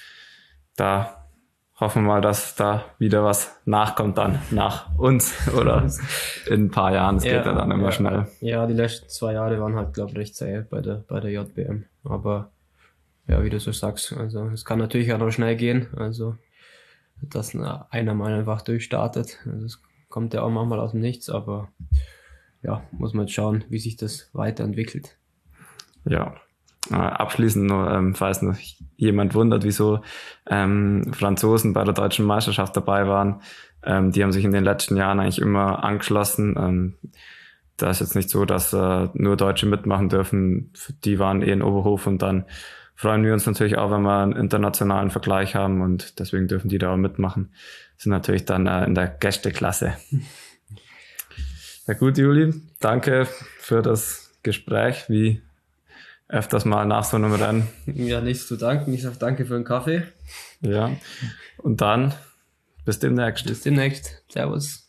da hoffen wir mal, dass da wieder was nachkommt dann nach uns oder in ein paar Jahren. Das geht ja dann immer schnell. Ja, die letzten 2 Jahre waren halt, glaube ich, recht zäh bei der JBM. Aber ja, wie du so sagst, also es kann natürlich auch noch schnell gehen. Also dass einer mal einfach durchstartet. Also es kommt ja auch manchmal aus dem Nichts, aber ja, muss man jetzt schauen, wie sich das weiterentwickelt. Ja, abschließend nur, falls noch jemand wundert, wieso Franzosen bei der deutschen Meisterschaft dabei waren, die haben sich in den letzten Jahren eigentlich immer angeschlossen. Da ist jetzt nicht so, dass nur Deutsche mitmachen dürfen, die waren in Oberhof und dann freuen wir uns natürlich auch, wenn wir einen internationalen Vergleich haben und deswegen dürfen die da auch mitmachen. Sind natürlich dann in der Gästeklasse. Ja gut, Juli, danke für das Gespräch, wie öfters mal nach so einem Rennen. Ja, nichts zu danken. Ich sage danke für den Kaffee. Ja, und dann bis demnächst. Bis demnächst. Servus.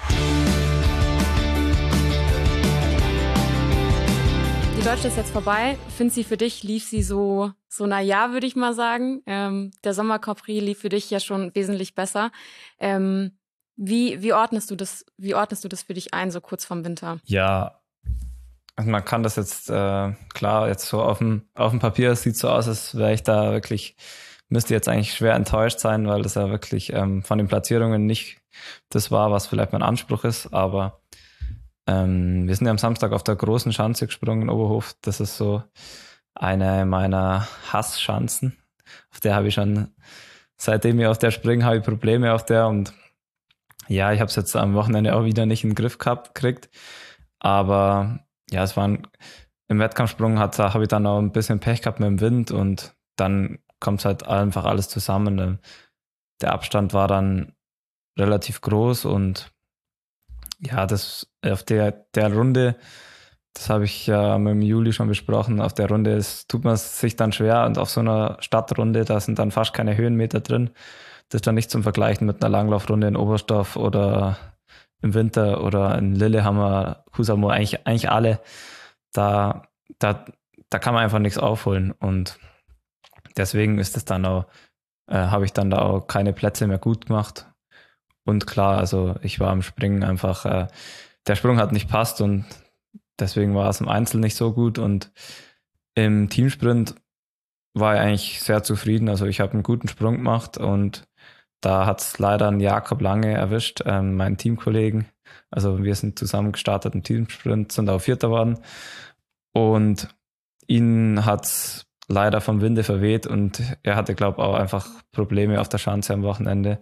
Die Deutsche ist jetzt vorbei. Finzi, für dich lief sie so naja, würde ich mal sagen. Der Sommer Grand Prix lief für dich ja schon wesentlich besser. Wie ordnest du das für dich ein, so kurz vorm Winter? Ja, also man kann das jetzt, klar, jetzt so auf dem Papier sieht so aus, als wäre ich da wirklich, müsste jetzt eigentlich schwer enttäuscht sein, weil das ja wirklich von den Platzierungen nicht das war, was vielleicht mein Anspruch ist, aber wir sind ja am Samstag auf der großen Schanze gesprungen in Oberhof. Das ist so eine meiner Hassschanzen. Auf der habe ich schon, seitdem ich auf der springe, habe ich Probleme auf der. Und ja, ich habe es jetzt am Wochenende auch wieder nicht in den Griff gekriegt. Aber ja, im Wettkampfsprung habe ich dann auch ein bisschen Pech gehabt mit dem Wind und dann kommt es halt einfach alles zusammen. Der Abstand war dann relativ groß und Ja, das auf der Runde, das habe ich ja mit dem Juli schon besprochen, auf der Runde tut man sich dann schwer und auf so einer Stadtrunde, da sind dann fast keine Höhenmeter drin. Das ist dann nicht zum Vergleichen mit einer Langlaufrunde in Oberstdorf oder im Winter oder in Lillehammer, Kusamo, eigentlich alle. Da kann man einfach nichts aufholen und deswegen ist es dann auch, habe ich dann da auch keine Plätze mehr gut gemacht. Und klar, also ich war im Springen einfach, der Sprung hat nicht passt und deswegen war es im Einzel nicht so gut und im Teamsprint war ich eigentlich sehr zufrieden. Also ich habe einen guten Sprung gemacht und da hat es leider einen Jakob Lange erwischt, meinen Teamkollegen. Also wir sind zusammen gestartet im Teamsprint, sind auch Vierter geworden und ihn hat es leider vom Winde verweht und er hatte, glaube ich, auch einfach Probleme auf der Schanze am Wochenende.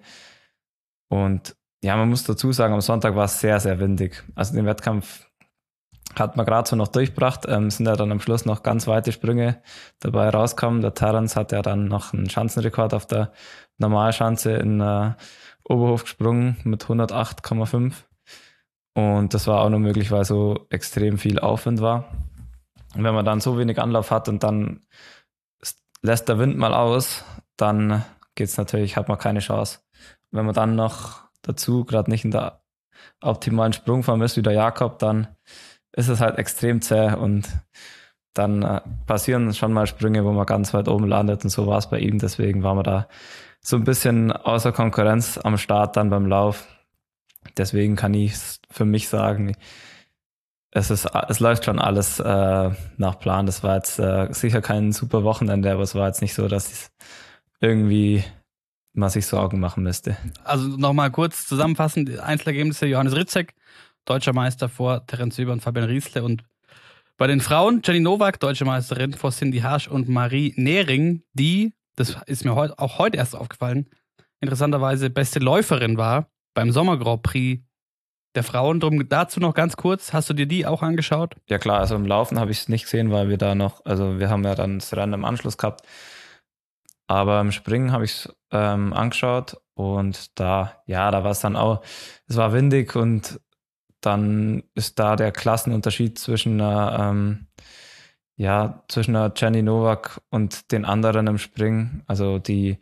Und ja, man muss dazu sagen, am Sonntag war es sehr, sehr windig. Also den Wettkampf hat man gerade so noch durchgebracht, sind ja dann am Schluss noch ganz weite Sprünge dabei rausgekommen. Der Terrence hat ja dann noch einen Schanzenrekord auf der Normalschanze in Oberhof gesprungen mit 108,5. Und das war auch nur möglich, weil so extrem viel Aufwind war. Und wenn man dann so wenig Anlauf hat und dann lässt der Wind mal aus, dann geht's natürlich, hat man keine Chance. Wenn man dann noch dazu gerade nicht in der optimalen Sprungform ist wie der Jakob, dann ist es halt extrem zäh und dann passieren schon mal Sprünge, wo man ganz weit oben landet und so war es bei ihm. Deswegen waren wir da so ein bisschen außer Konkurrenz am Start dann beim Lauf. Deswegen kann ich für mich sagen, es läuft schon alles nach Plan. Das war jetzt sicher kein super Wochenende, aber es war jetzt nicht so, dass es irgendwie man sich Sorgen machen müsste. Also nochmal kurz zusammenfassend, Einzelergebnisse: Johannes Ritzek, deutscher Meister vor Terenz Über und Fabian Riesle, und bei den Frauen Jenny Nowak, deutsche Meisterin vor Cindy Harsch und Marie Nehring, die, das ist mir auch heute erst aufgefallen, interessanterweise beste Läuferin war beim Sommer Grand Prix der Frauen. Drum dazu noch ganz kurz, hast du dir die auch angeschaut? Ja klar, also im Laufen habe ich es nicht gesehen, weil wir haben ja dann das Rennen im Anschluss gehabt. Aber im Springen habe ich es angeschaut und da war es dann auch, es war windig und dann ist da der Klassenunterschied zwischen einer Jenny Nowak und den anderen im Springen. Also die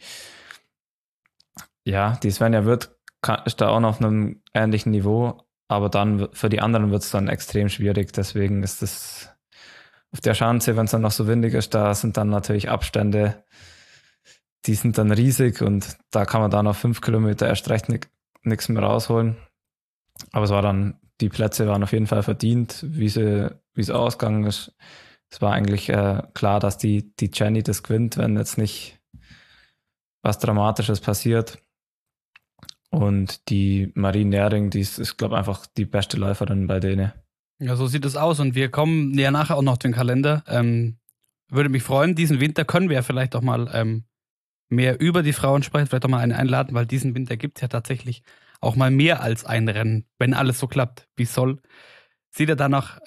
Svenja Wirth ist da auch noch auf einem ähnlichen Niveau, aber dann für die anderen wird es dann extrem schwierig. Deswegen ist es auf der Schanze, wenn es dann noch so windig ist, da sind dann natürlich Abstände, die sind dann riesig und da kann man dann auf 5 Kilometer erst recht nichts mehr rausholen. Aber die Plätze waren auf jeden Fall verdient, wie es ausgegangen ist. Es war eigentlich klar, dass die Jenny das gewinnt, wenn jetzt nicht was Dramatisches passiert. Und die Marie Nehring, die ist, glaube ich, einfach die beste Läuferin bei denen. Ja, so sieht es aus und wir kommen ja nachher auch noch den Kalender. Würde mich freuen, diesen Winter können wir ja vielleicht auch mal mehr über die Frauen sprechen, vielleicht auch mal einen einladen, weil diesen Winter gibt es ja tatsächlich auch mal mehr als ein Rennen, wenn alles so klappt, wie es soll. Sieht er danach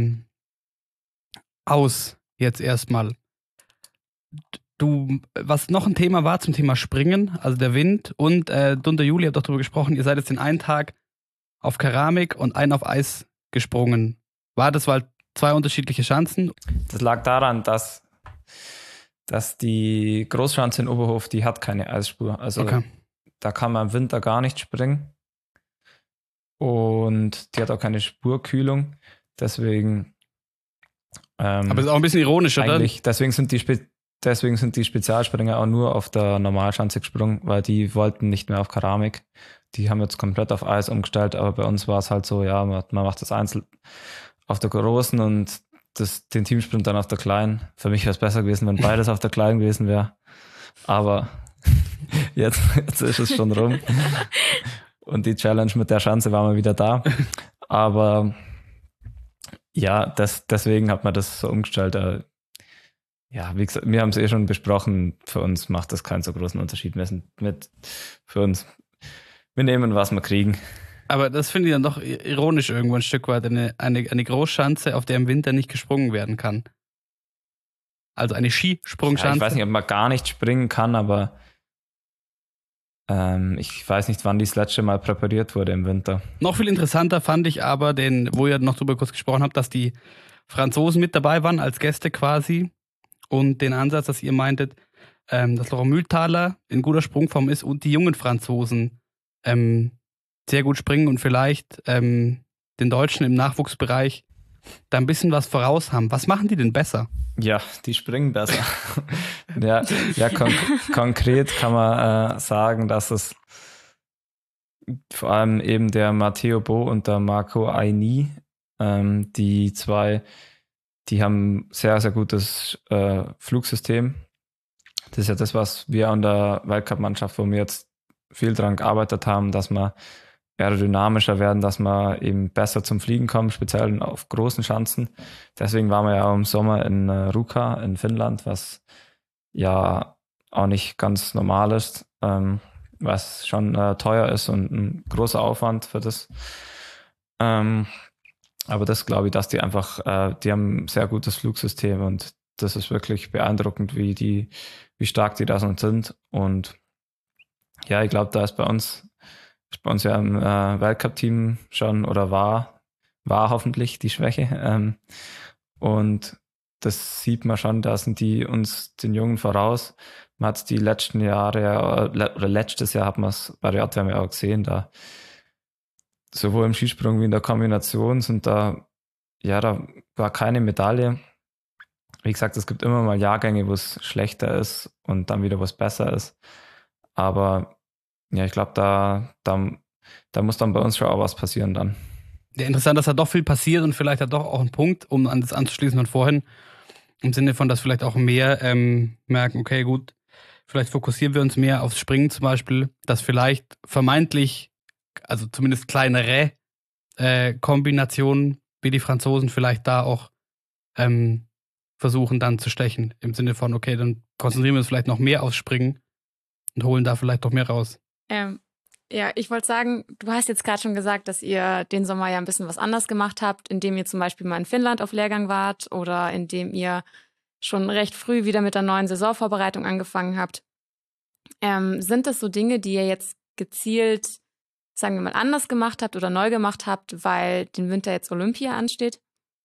aus, jetzt erstmal. Was noch ein Thema war zum Thema Springen, also der Wind, und du und der Juli habt doch darüber gesprochen, ihr seid jetzt den einen Tag auf Keramik und einen auf Eis gesprungen. War das, weil 2 unterschiedliche Schanzen? Das lag daran, dass die Großschanze in Oberhof, die hat keine Eisspur. Also da kann man im Winter gar nicht springen. Und die hat auch keine Spurkühlung. Deswegen aber ist auch ein bisschen ironisch, oder? Deswegen sind die Spezialspringer auch nur auf der Normalschanze gesprungen, weil die wollten nicht mehr auf Keramik. Die haben jetzt komplett auf Eis umgestellt, aber bei uns war es halt so, ja, man macht das Einzel auf der großen und den Teamsprint dann auf der kleinen. Für mich wäre es besser gewesen, wenn beides auf der kleinen gewesen wäre. Aber jetzt ist es schon rum. Und die Challenge mit der Schanze war mal wieder da. Aber ja, deswegen hat man das so umgestellt. Ja, wie gesagt, wir haben es schon besprochen. Für uns macht das keinen so großen Unterschied. Für uns, wir nehmen, was wir kriegen. Aber das finde ich dann doch ironisch irgendwo ein Stück weit. Eine Großschanze, auf der im Winter nicht gesprungen werden kann. Also eine Skisprungschanze. Ja, ich weiß nicht, ob man gar nicht springen kann, aber Ich weiß nicht, wann die das letzte Mal präpariert wurde im Winter. Noch viel interessanter fand ich aber, wo ihr noch drüber kurz gesprochen habt, dass die Franzosen mit dabei waren, als Gäste quasi. Und den Ansatz, dass ihr meintet, dass Laurent Mühltaler in guter Sprungform ist und die jungen Franzosen sehr gut springen und vielleicht den Deutschen im Nachwuchsbereich da ein bisschen was voraus haben. Was machen die denn besser? Ja, die springen besser. ja, konkret kann man sagen, dass es vor allem eben der Matteo Bo und der Marco Aini, die zwei, die haben sehr, sehr gutes Flugsystem. Das ist ja das, was wir an der Weltcup-Mannschaft, wo wir jetzt viel dran gearbeitet haben, dass wir aerodynamischer werden, dass wir eben besser zum Fliegen kommen, speziell auf großen Schanzen. Deswegen waren wir ja auch im Sommer in Ruka in Finnland, was ja auch nicht ganz normal ist, was schon teuer ist und ein großer Aufwand für das. Aber das glaube ich, dass die einfach, die haben ein sehr gutes Flugsystem und das ist wirklich beeindruckend, wie stark die da sind. Und ja, ich glaube, da ist bei uns ja im Weltcup-Team schon oder war hoffentlich die Schwäche. Und das sieht man schon, da sind die uns den Jungen voraus. Man hat es die letzten Jahre oder letztes Jahr hat man es bei der Erdwärme auch gesehen, da sowohl im Skisprung wie in der Kombination sind da war keine Medaille. Wie gesagt, es gibt immer mal Jahrgänge, wo es schlechter ist und dann wieder was besser ist. Aber ja, ich glaube, da muss dann bei uns schon auch was passieren dann. Ja, interessant, dass da doch viel passiert und vielleicht hat doch auch ein Punkt, um an das anzuschließen von vorhin, im Sinne von, dass vielleicht auch mehr merken, okay, gut, vielleicht fokussieren wir uns mehr aufs Springen zum Beispiel, dass vielleicht vermeintlich, also zumindest kleinere Kombinationen wie die Franzosen vielleicht da auch versuchen dann zu stechen, im Sinne von, okay, dann konzentrieren wir uns vielleicht noch mehr aufs Springen und holen da vielleicht noch mehr raus. Ja, ich wollte sagen, du hast jetzt gerade schon gesagt, dass ihr den Sommer ja ein bisschen was anders gemacht habt, indem ihr zum Beispiel mal in Finnland auf Lehrgang wart oder indem ihr schon recht früh wieder mit der neuen Saisonvorbereitung angefangen habt. Sind das so Dinge, die ihr jetzt gezielt, sagen wir mal, anders gemacht habt oder neu gemacht habt, weil den Winter jetzt Olympia ansteht?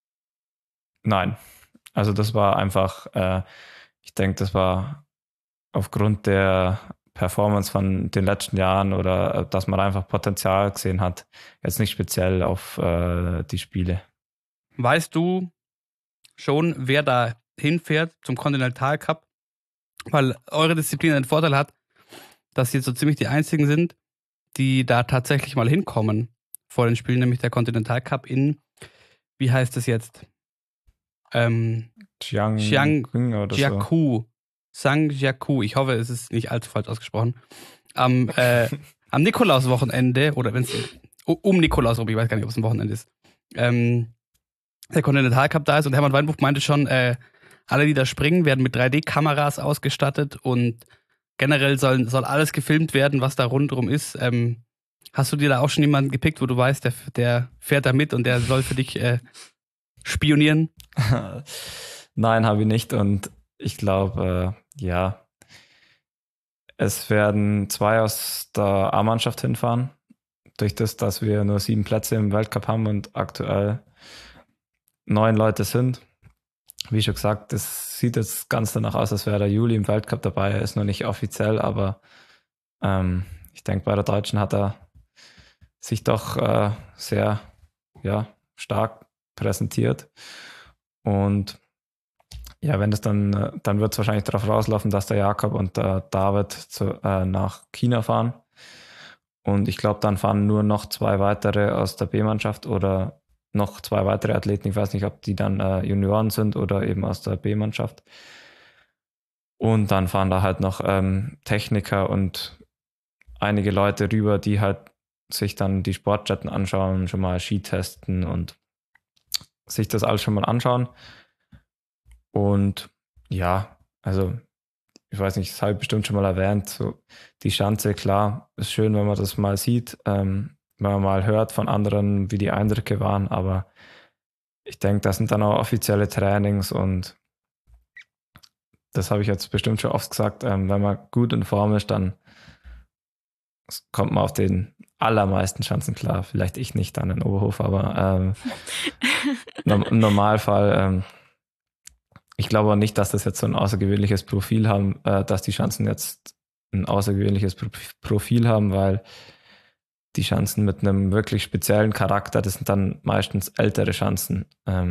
Nein, also das war einfach, ich denke, das war aufgrund der Performance von den letzten Jahren oder dass man einfach Potenzial gesehen hat, jetzt nicht speziell auf die Spiele. Weißt du schon, wer da hinfährt zum Continental Cup? Weil eure Disziplin den Vorteil hat, dass ihr so ziemlich die einzigen sind, die da tatsächlich mal hinkommen vor den Spielen, nämlich der Continental Cup in, wie heißt es jetzt? Zhangjiakou. Zhangjiakou. Ich hoffe, es ist nicht allzu falsch ausgesprochen. Am Nikolauswochenende, oder wenn es um Nikolaus rum, ich weiß gar nicht, ob es ein Wochenende ist, der Continental Cup da ist und Hermann Weinbuch meinte schon, alle, die da springen, werden mit 3D-Kameras ausgestattet und generell soll alles gefilmt werden, was da rundherum ist. Hast du dir da auch schon jemanden gepickt, wo du weißt, der fährt da mit und der soll für dich spionieren? Nein, habe ich nicht und ich glaube, es werden 2 aus der A-Mannschaft hinfahren. Durch das, dass wir nur 7 Plätze im Weltcup haben und aktuell 9 Leute sind. Wie schon gesagt, das sieht jetzt ganz danach aus, als wäre der Juli im Weltcup dabei. Er ist noch nicht offiziell, aber ich denke, bei der Deutschen hat er sich doch sehr stark präsentiert. Und ja, wenn das dann wird es wahrscheinlich darauf rauslaufen, dass der Jakob und der David nach China fahren. Und ich glaube, dann fahren nur noch 2 weitere aus der B-Mannschaft oder noch 2 weitere Athleten. Ich weiß nicht, ob die dann Junioren sind oder eben aus der B-Mannschaft. Und dann fahren da halt noch Techniker und einige Leute rüber, die halt sich dann die Sportjetten anschauen, schon mal Ski testen und sich das alles schon mal anschauen. Und ja, also ich weiß nicht, das habe ich bestimmt schon mal erwähnt, so die Schanze, klar, ist schön, wenn man das mal sieht, wenn man mal hört von anderen, wie die Eindrücke waren, aber ich denke, das sind dann auch offizielle Trainings und das habe ich jetzt bestimmt schon oft gesagt, wenn man gut in Form ist, dann es kommt man auf den allermeisten Schanzen klar. Vielleicht ich nicht dann in Oberhof, aber im Normalfall, ich glaube auch nicht, dass das jetzt so ein außergewöhnliches Profil haben, dass die Schanzen jetzt ein außergewöhnliches Profil haben, weil die Schanzen mit einem wirklich speziellen Charakter, das sind dann meistens ältere Schanzen.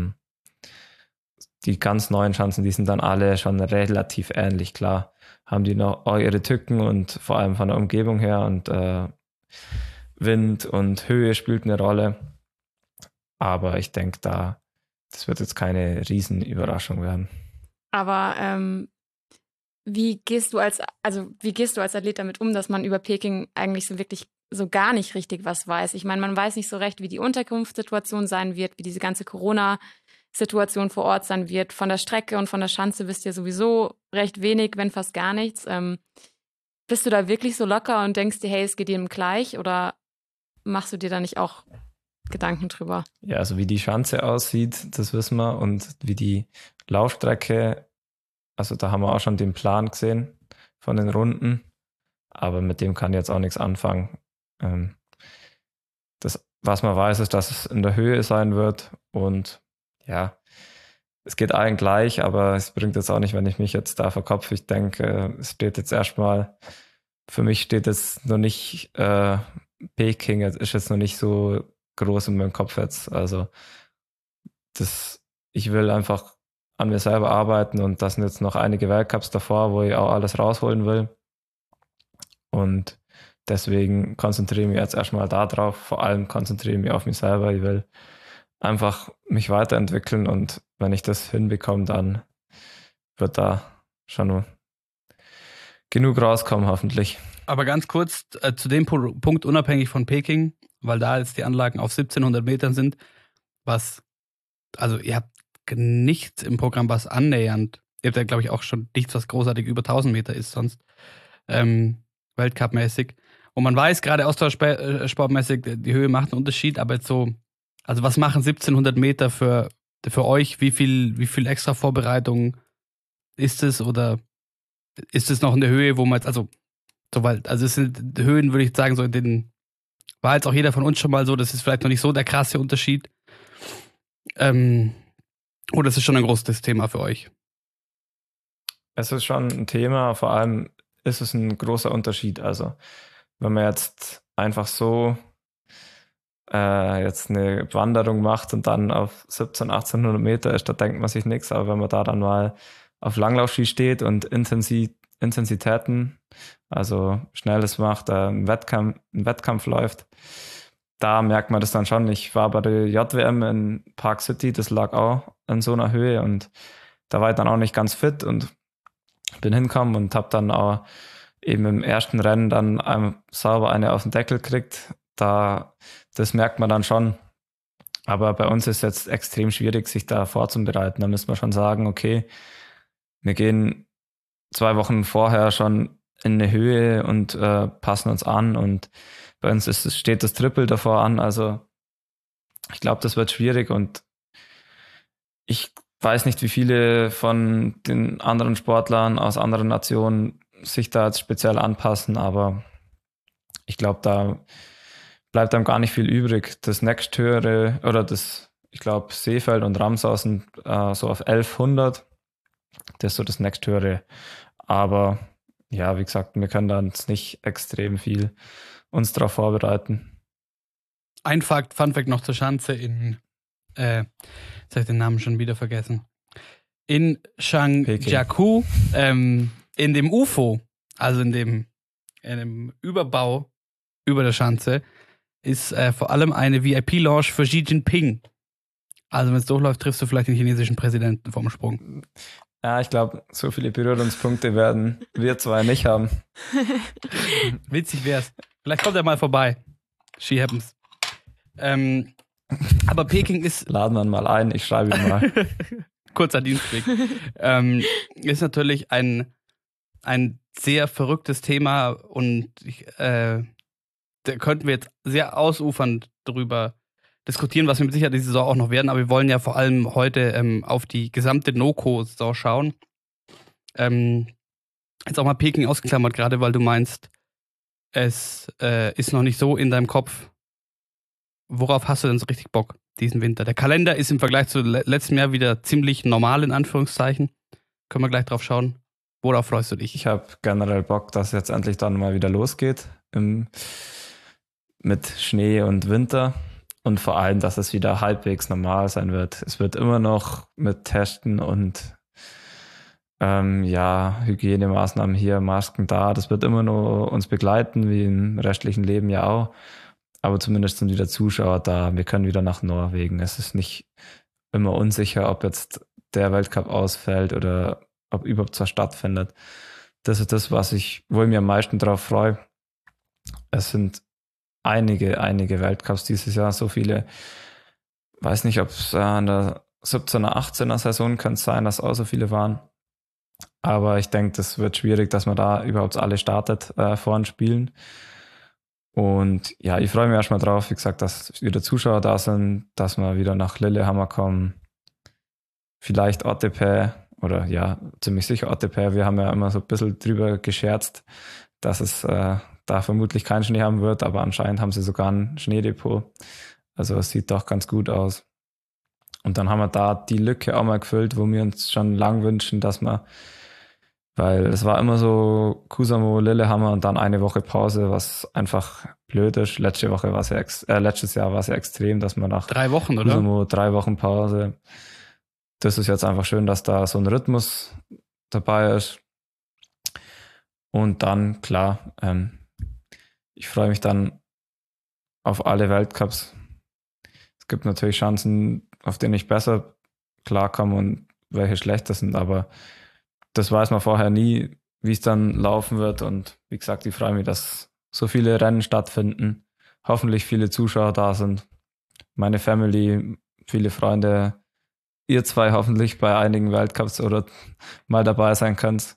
Die ganz neuen Schanzen, die sind dann alle schon relativ ähnlich, klar. Haben die noch auch ihre Tücken und vor allem von der Umgebung her und Wind und Höhe spielt eine Rolle. Aber ich denke, das wird jetzt keine Riesenüberraschung werden. Aber wie gehst du als Athlet damit um, dass man über Peking eigentlich so wirklich so gar nicht richtig was weiß? Ich meine, man weiß nicht so recht, wie die Unterkunftssituation sein wird, wie diese ganze Corona-Situation vor Ort sein wird. Von der Strecke und von der Schanze wisst ihr sowieso recht wenig, wenn fast gar nichts. Bist du da wirklich so locker und denkst dir, hey, es geht jedem gleich? Oder machst du dir da nicht auch Gedanken drüber? Ja, also wie die Schanze aussieht, das wissen wir. Und wie die Laufstrecke, also da haben wir auch schon den Plan gesehen von den Runden. Aber mit dem kann jetzt auch nichts anfangen. Das, was man weiß, ist, dass es in der Höhe sein wird. Und ja, es geht allen gleich, aber es bringt jetzt auch nicht, wenn ich mich jetzt da verkopfe. Ich denke, es steht jetzt erstmal, für mich steht jetzt noch nicht Peking, ist jetzt noch nicht so groß in meinem Kopf jetzt. Also ich will einfach an mir selber arbeiten und das sind jetzt noch einige Weltcups davor, wo ich auch alles rausholen will. Und deswegen konzentriere ich mich jetzt erstmal da drauf. Vor allem konzentriere ich mich auf mich selber. Ich will einfach mich weiterentwickeln und wenn ich das hinbekomme, dann wird da schon genug rauskommen, hoffentlich. Aber ganz kurz zu dem Punkt, unabhängig von Peking, weil da jetzt die Anlagen auf 1700 Metern sind, also ihr habt nichts im Programm, was annähernd, ihr habt ja glaube ich auch schon nichts, was großartig über 1000 Meter ist sonst, Weltcup-mäßig. Und man weiß, gerade ausdauersportmäßig, die Höhe macht einen Unterschied, aber jetzt so, also was machen 1700 Meter für euch? Wie viel extra Vorbereitung ist es oder ist es noch in der Höhe, wo man jetzt, also es sind Höhen, würde ich sagen, so in den, war jetzt auch jeder von uns schon mal so, das ist vielleicht noch nicht so der krasse Unterschied. Oder ist es schon ein großes Thema für euch? Es ist schon ein Thema, vor allem ist es ein großer Unterschied. Also wenn man jetzt einfach so jetzt eine Wanderung macht und dann auf 1800 Meter ist, da denkt man sich nichts. Aber wenn man da dann mal auf Langlaufski steht und Intensitäten, also Schnelles macht, einen Wettkampf läuft, da merkt man das dann schon. Ich war bei der JWM in Park City, das lag auch in so einer Höhe und da war ich dann auch nicht ganz fit und bin hingekommen und habe dann auch eben im ersten Rennen dann sauber eine auf den Deckel gekriegt. Das merkt man dann schon. Aber bei uns ist es jetzt extrem schwierig, sich da vorzubereiten. Da müssen wir schon sagen, okay, wir gehen 2 Wochen vorher schon in eine Höhe und passen uns an und bei uns steht das Triple davor an. Also ich glaube, das wird schwierig und ich weiß nicht, wie viele von den anderen Sportlern aus anderen Nationen sich da jetzt speziell anpassen, aber ich glaube, da bleibt einem gar nicht viel übrig. Das nächsthöhere, oder ich glaube, Seefeld und Ramsau sind so auf 1100. Das ist so das nächsthöhere. Aber ja, wie gesagt, wir können da jetzt nicht extrem viel uns darauf vorbereiten. Ein Fun Fact noch zur Schanze jetzt habe ich den Namen schon wieder vergessen. In Zhangjiakou, in dem UFO, also in dem Überbau über der Schanze, ist vor allem eine VIP-Lounge für Xi Jinping. Also wenn es durchläuft, triffst du vielleicht den chinesischen Präsidenten vom Sprung. Ja, ich glaube, so viele Berührungspunkte werden wir zwei nicht haben. Witzig wär's. Vielleicht kommt er mal vorbei. She happens. Aber Peking ist... Laden wir ihn mal ein, ich schreibe ihn mal. Kurzer Dienstweg. Ist natürlich ein sehr verrücktes Thema und da könnten wir jetzt sehr ausufernd drüber diskutieren, was wir mit Sicherheit diese Saison auch noch werden, aber wir wollen ja vor allem heute auf die gesamte NOCO-Saison schauen. Jetzt auch mal Peking ausgeklammert, gerade weil du meinst, es ist noch nicht so in deinem Kopf. Worauf hast du denn so richtig Bock diesen Winter? Der Kalender ist im Vergleich zu letztem Jahr wieder ziemlich normal, in Anführungszeichen. Können wir gleich drauf schauen. Worauf freust du dich? Ich habe generell Bock, dass es jetzt endlich dann mal wieder losgeht mit Schnee und Winter. Und vor allem, dass es wieder halbwegs normal sein wird. Es wird immer noch mit Testen und Hygienemaßnahmen hier, Masken da. Das wird immer noch uns begleiten, wie im restlichen Leben ja auch. Aber zumindest sind wieder Zuschauer da. Wir können wieder nach Norwegen. Es ist nicht immer unsicher, ob jetzt der Weltcup ausfällt oder ob überhaupt was stattfindet. Das ist das, wo ich mir am meisten drauf freue. Es sind einige Weltcups dieses Jahr, so viele. Weiß nicht, ob es an der 17er, 18er Saison kann es sein, dass auch so viele waren. Aber ich denke, das wird schwierig, dass man da überhaupt alle startet vor den Spielen. Und ja, ich freue mich erstmal drauf, wie gesagt, dass wieder Zuschauer da sind, dass wir wieder nach Lillehammer kommen. Vielleicht Otepää oder ja, ziemlich sicher Otepää. Wir haben ja immer so ein bisschen drüber gescherzt, dass es da vermutlich keinen Schnee haben wird, aber anscheinend haben sie sogar ein Schneedepot. Also es sieht doch ganz gut aus. Und dann haben wir da die Lücke auch mal gefüllt, wo wir uns schon lang wünschen, dass wir, weil es war immer so Kuusamo, Lillehammer und dann eine Woche Pause, was einfach blöd ist. Letztes Jahr war es ja extrem, dass man nach 3 Wochen, Kuusamo, oder? 3 Wochen Pause. Das ist jetzt einfach schön, dass da so ein Rhythmus dabei ist. Und dann, klar, ich freue mich dann auf alle Weltcups. Es gibt natürlich Chancen, auf denen ich besser klarkomme und welche schlechter sind, aber das weiß man vorher nie, wie es dann laufen wird. Und wie gesagt, ich freue mich, dass so viele Rennen stattfinden, hoffentlich viele Zuschauer da sind, meine Family, viele Freunde, ihr zwei hoffentlich bei einigen Weltcups oder mal dabei sein könnt.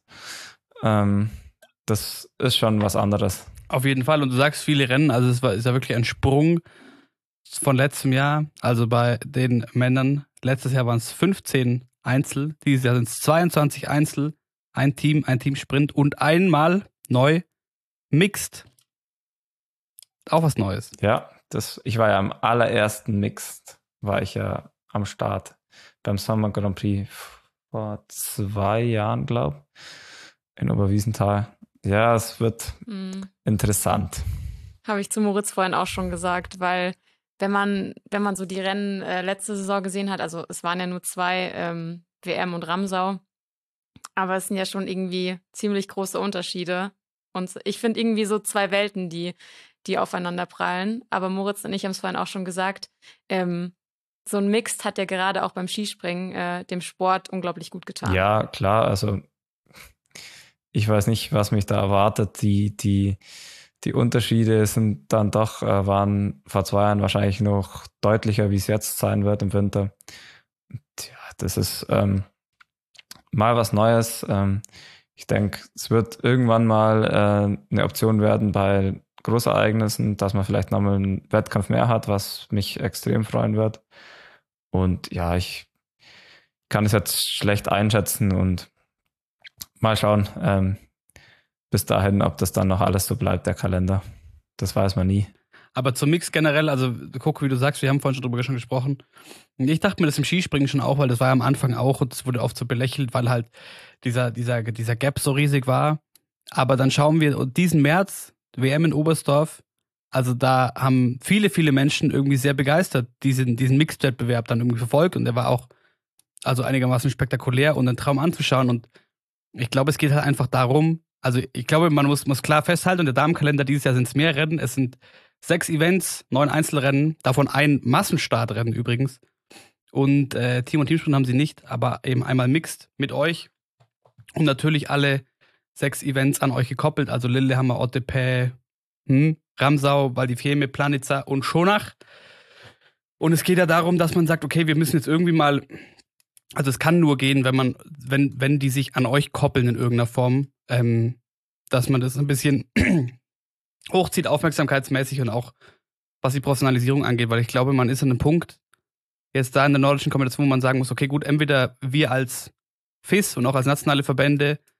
Das ist schon was anderes. Auf jeden Fall. Und du sagst viele Rennen, also ist ja wirklich ein Sprung von letztem Jahr. Also bei den Männern, letztes Jahr waren es 15 Einzel, dieses Jahr sind es 22 Einzel, ein Teamsprint und einmal neu Mixed. Auch was Neues. Ja, ich war ja am allerersten Mixed, war ich ja am Start beim Sommer Grand Prix vor 2 Jahren, glaube ich, in Oberwiesenthal. Ja, es wird interessant. Habe ich zu Moritz vorhin auch schon gesagt, weil wenn man so die Rennen letzte Saison gesehen hat, also es waren ja nur 2, WM und Ramsau, aber es sind ja schon irgendwie ziemlich große Unterschiede. Und ich finde irgendwie so 2 Welten, die aufeinander prallen. Aber Moritz und ich haben es vorhin auch schon gesagt, so ein Mixed hat ja gerade auch beim Skispringen dem Sport unglaublich gut getan. Ja, klar, also ich weiß nicht, was mich da erwartet. Die Unterschiede sind dann doch, waren vor 2 Jahren wahrscheinlich noch deutlicher, wie es jetzt sein wird im Winter. Ja, das ist mal was Neues. Ich denke, es wird irgendwann mal eine Option werden bei Großereignissen, dass man vielleicht nochmal einen Wettkampf mehr hat, was mich extrem freuen wird. Und ja, ich kann es jetzt schlecht einschätzen und mal schauen, bis dahin, ob das dann noch alles so bleibt, der Kalender. Das weiß man nie. Aber zum Mix generell, also guck, wie du sagst, wir haben vorhin schon drüber gesprochen. Und ich dachte mir das im Skispringen schon auch, weil das war ja am Anfang auch und es wurde oft so belächelt, weil halt dieser Gap so riesig war. Aber dann schauen wir diesen März, WM in Oberstdorf, also da haben viele Menschen irgendwie sehr begeistert diesen Mixed-Wettbewerb dann irgendwie verfolgt und der war auch also einigermaßen spektakulär und ein Traum anzuschauen und ich glaube, es geht halt einfach darum, also ich glaube, man muss klar festhalten, und der Damenkalender dieses Jahr sind es mehr Rennen, es sind 6 Events, 9 Einzelrennen, davon ein Massenstartrennen übrigens. Und Team und Teamsprint haben sie nicht, aber eben einmal Mixed mit euch und natürlich alle 6 Events an euch gekoppelt, also Lillehammer, Otepää, Ramsau, Valdifieme, Planica und Schonach. Und es geht ja darum, dass man sagt, okay, wir müssen jetzt irgendwie mal, also es kann nur gehen, wenn die sich an euch koppeln in irgendeiner Form, dass man das ein bisschen hochzieht, aufmerksamkeitsmäßig und auch was die Professionalisierung angeht, weil ich glaube, man ist an einem Punkt, jetzt da in der nordischen Kombination, wo man sagen muss, okay, gut, entweder wir als FIS und auch als nationale Verbände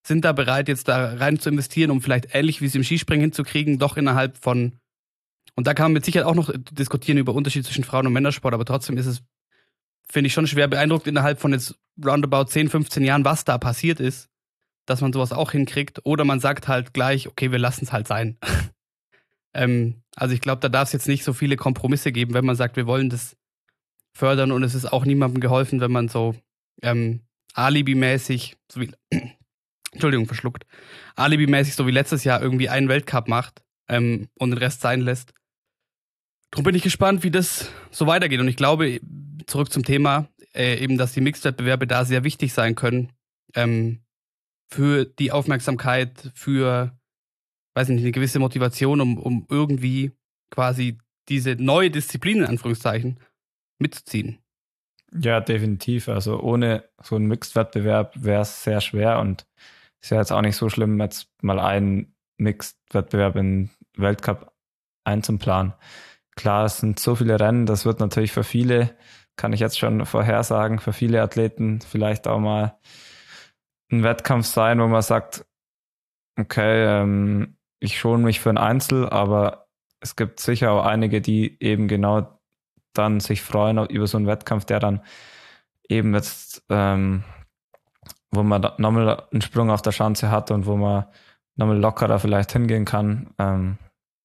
sind da bereit, jetzt da rein zu investieren, um vielleicht ähnlich wie es im Skispringen hinzukriegen, doch innerhalb von, und da kann man mit Sicherheit auch noch diskutieren über Unterschied zwischen Frauen- und Männersport, aber trotzdem ist es, finde ich, schon schwer beeindruckt innerhalb von jetzt roundabout 10, 15 Jahren, was da passiert ist, dass man sowas auch hinkriegt. Oder man sagt halt gleich, okay, wir lassen es halt sein. Also ich glaube, da darf es jetzt nicht so viele Kompromisse geben, wenn man sagt, wir wollen das fördern, und es ist auch niemandem geholfen, wenn man so alibimäßig, so wie verschluckt, alibimäßig so wie letztes Jahr irgendwie einen Weltcup macht und den Rest sein lässt. Darum bin ich gespannt, wie das so weitergeht. Und ich glaube, zurück zum Thema, eben, dass die Mixed-Wettbewerbe da sehr wichtig sein können für die Aufmerksamkeit, für, weiß nicht, eine gewisse Motivation, um irgendwie quasi diese neue Disziplin, in Anführungszeichen, mitzuziehen. Ja, definitiv. Also ohne so einen Mixed-Wettbewerb wäre es sehr schwer, und ist ja jetzt auch nicht so schlimm, jetzt mal einen Mixed-Wettbewerb in den Weltcup einzuplanen. Klar, es sind so viele Rennen, das wird natürlich für viele, kann ich jetzt schon vorhersagen, für viele Athleten vielleicht auch mal ein Wettkampf sein, wo man sagt, okay, ich schone mich für ein Einzel, aber es gibt sicher auch einige, die eben genau dann sich freuen über so einen Wettkampf, der dann eben jetzt, wo man nochmal einen Sprung auf der Schanze hat und wo man nochmal lockerer vielleicht hingehen kann,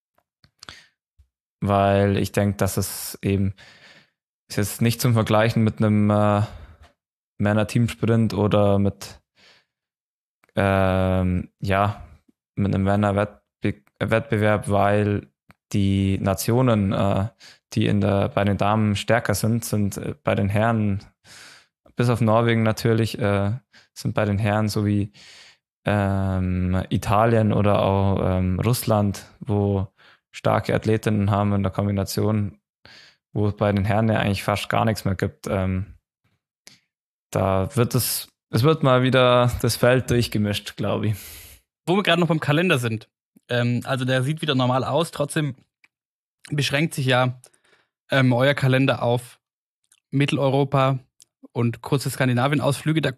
weil ich denke, dass es eben ist jetzt nicht zum Vergleichen mit einem Männer-Teamsprint oder mit einem Männer-Wettbewerb, weil die Nationen, die bei den Damen stärker sind bei den Herren, bis auf Norwegen natürlich, sind bei den Herren so wie Italien oder auch Russland, wo starke Athletinnen haben in der Kombination, wo es bei den Herren ja eigentlich fast gar nichts mehr gibt. Da wird es wird mal wieder das Feld durchgemischt, glaube ich. Wo wir gerade noch beim Kalender sind. Also der sieht wieder normal aus, trotzdem beschränkt sich ja euer Kalender auf Mitteleuropa und kurze Skandinavien-Ausflüge.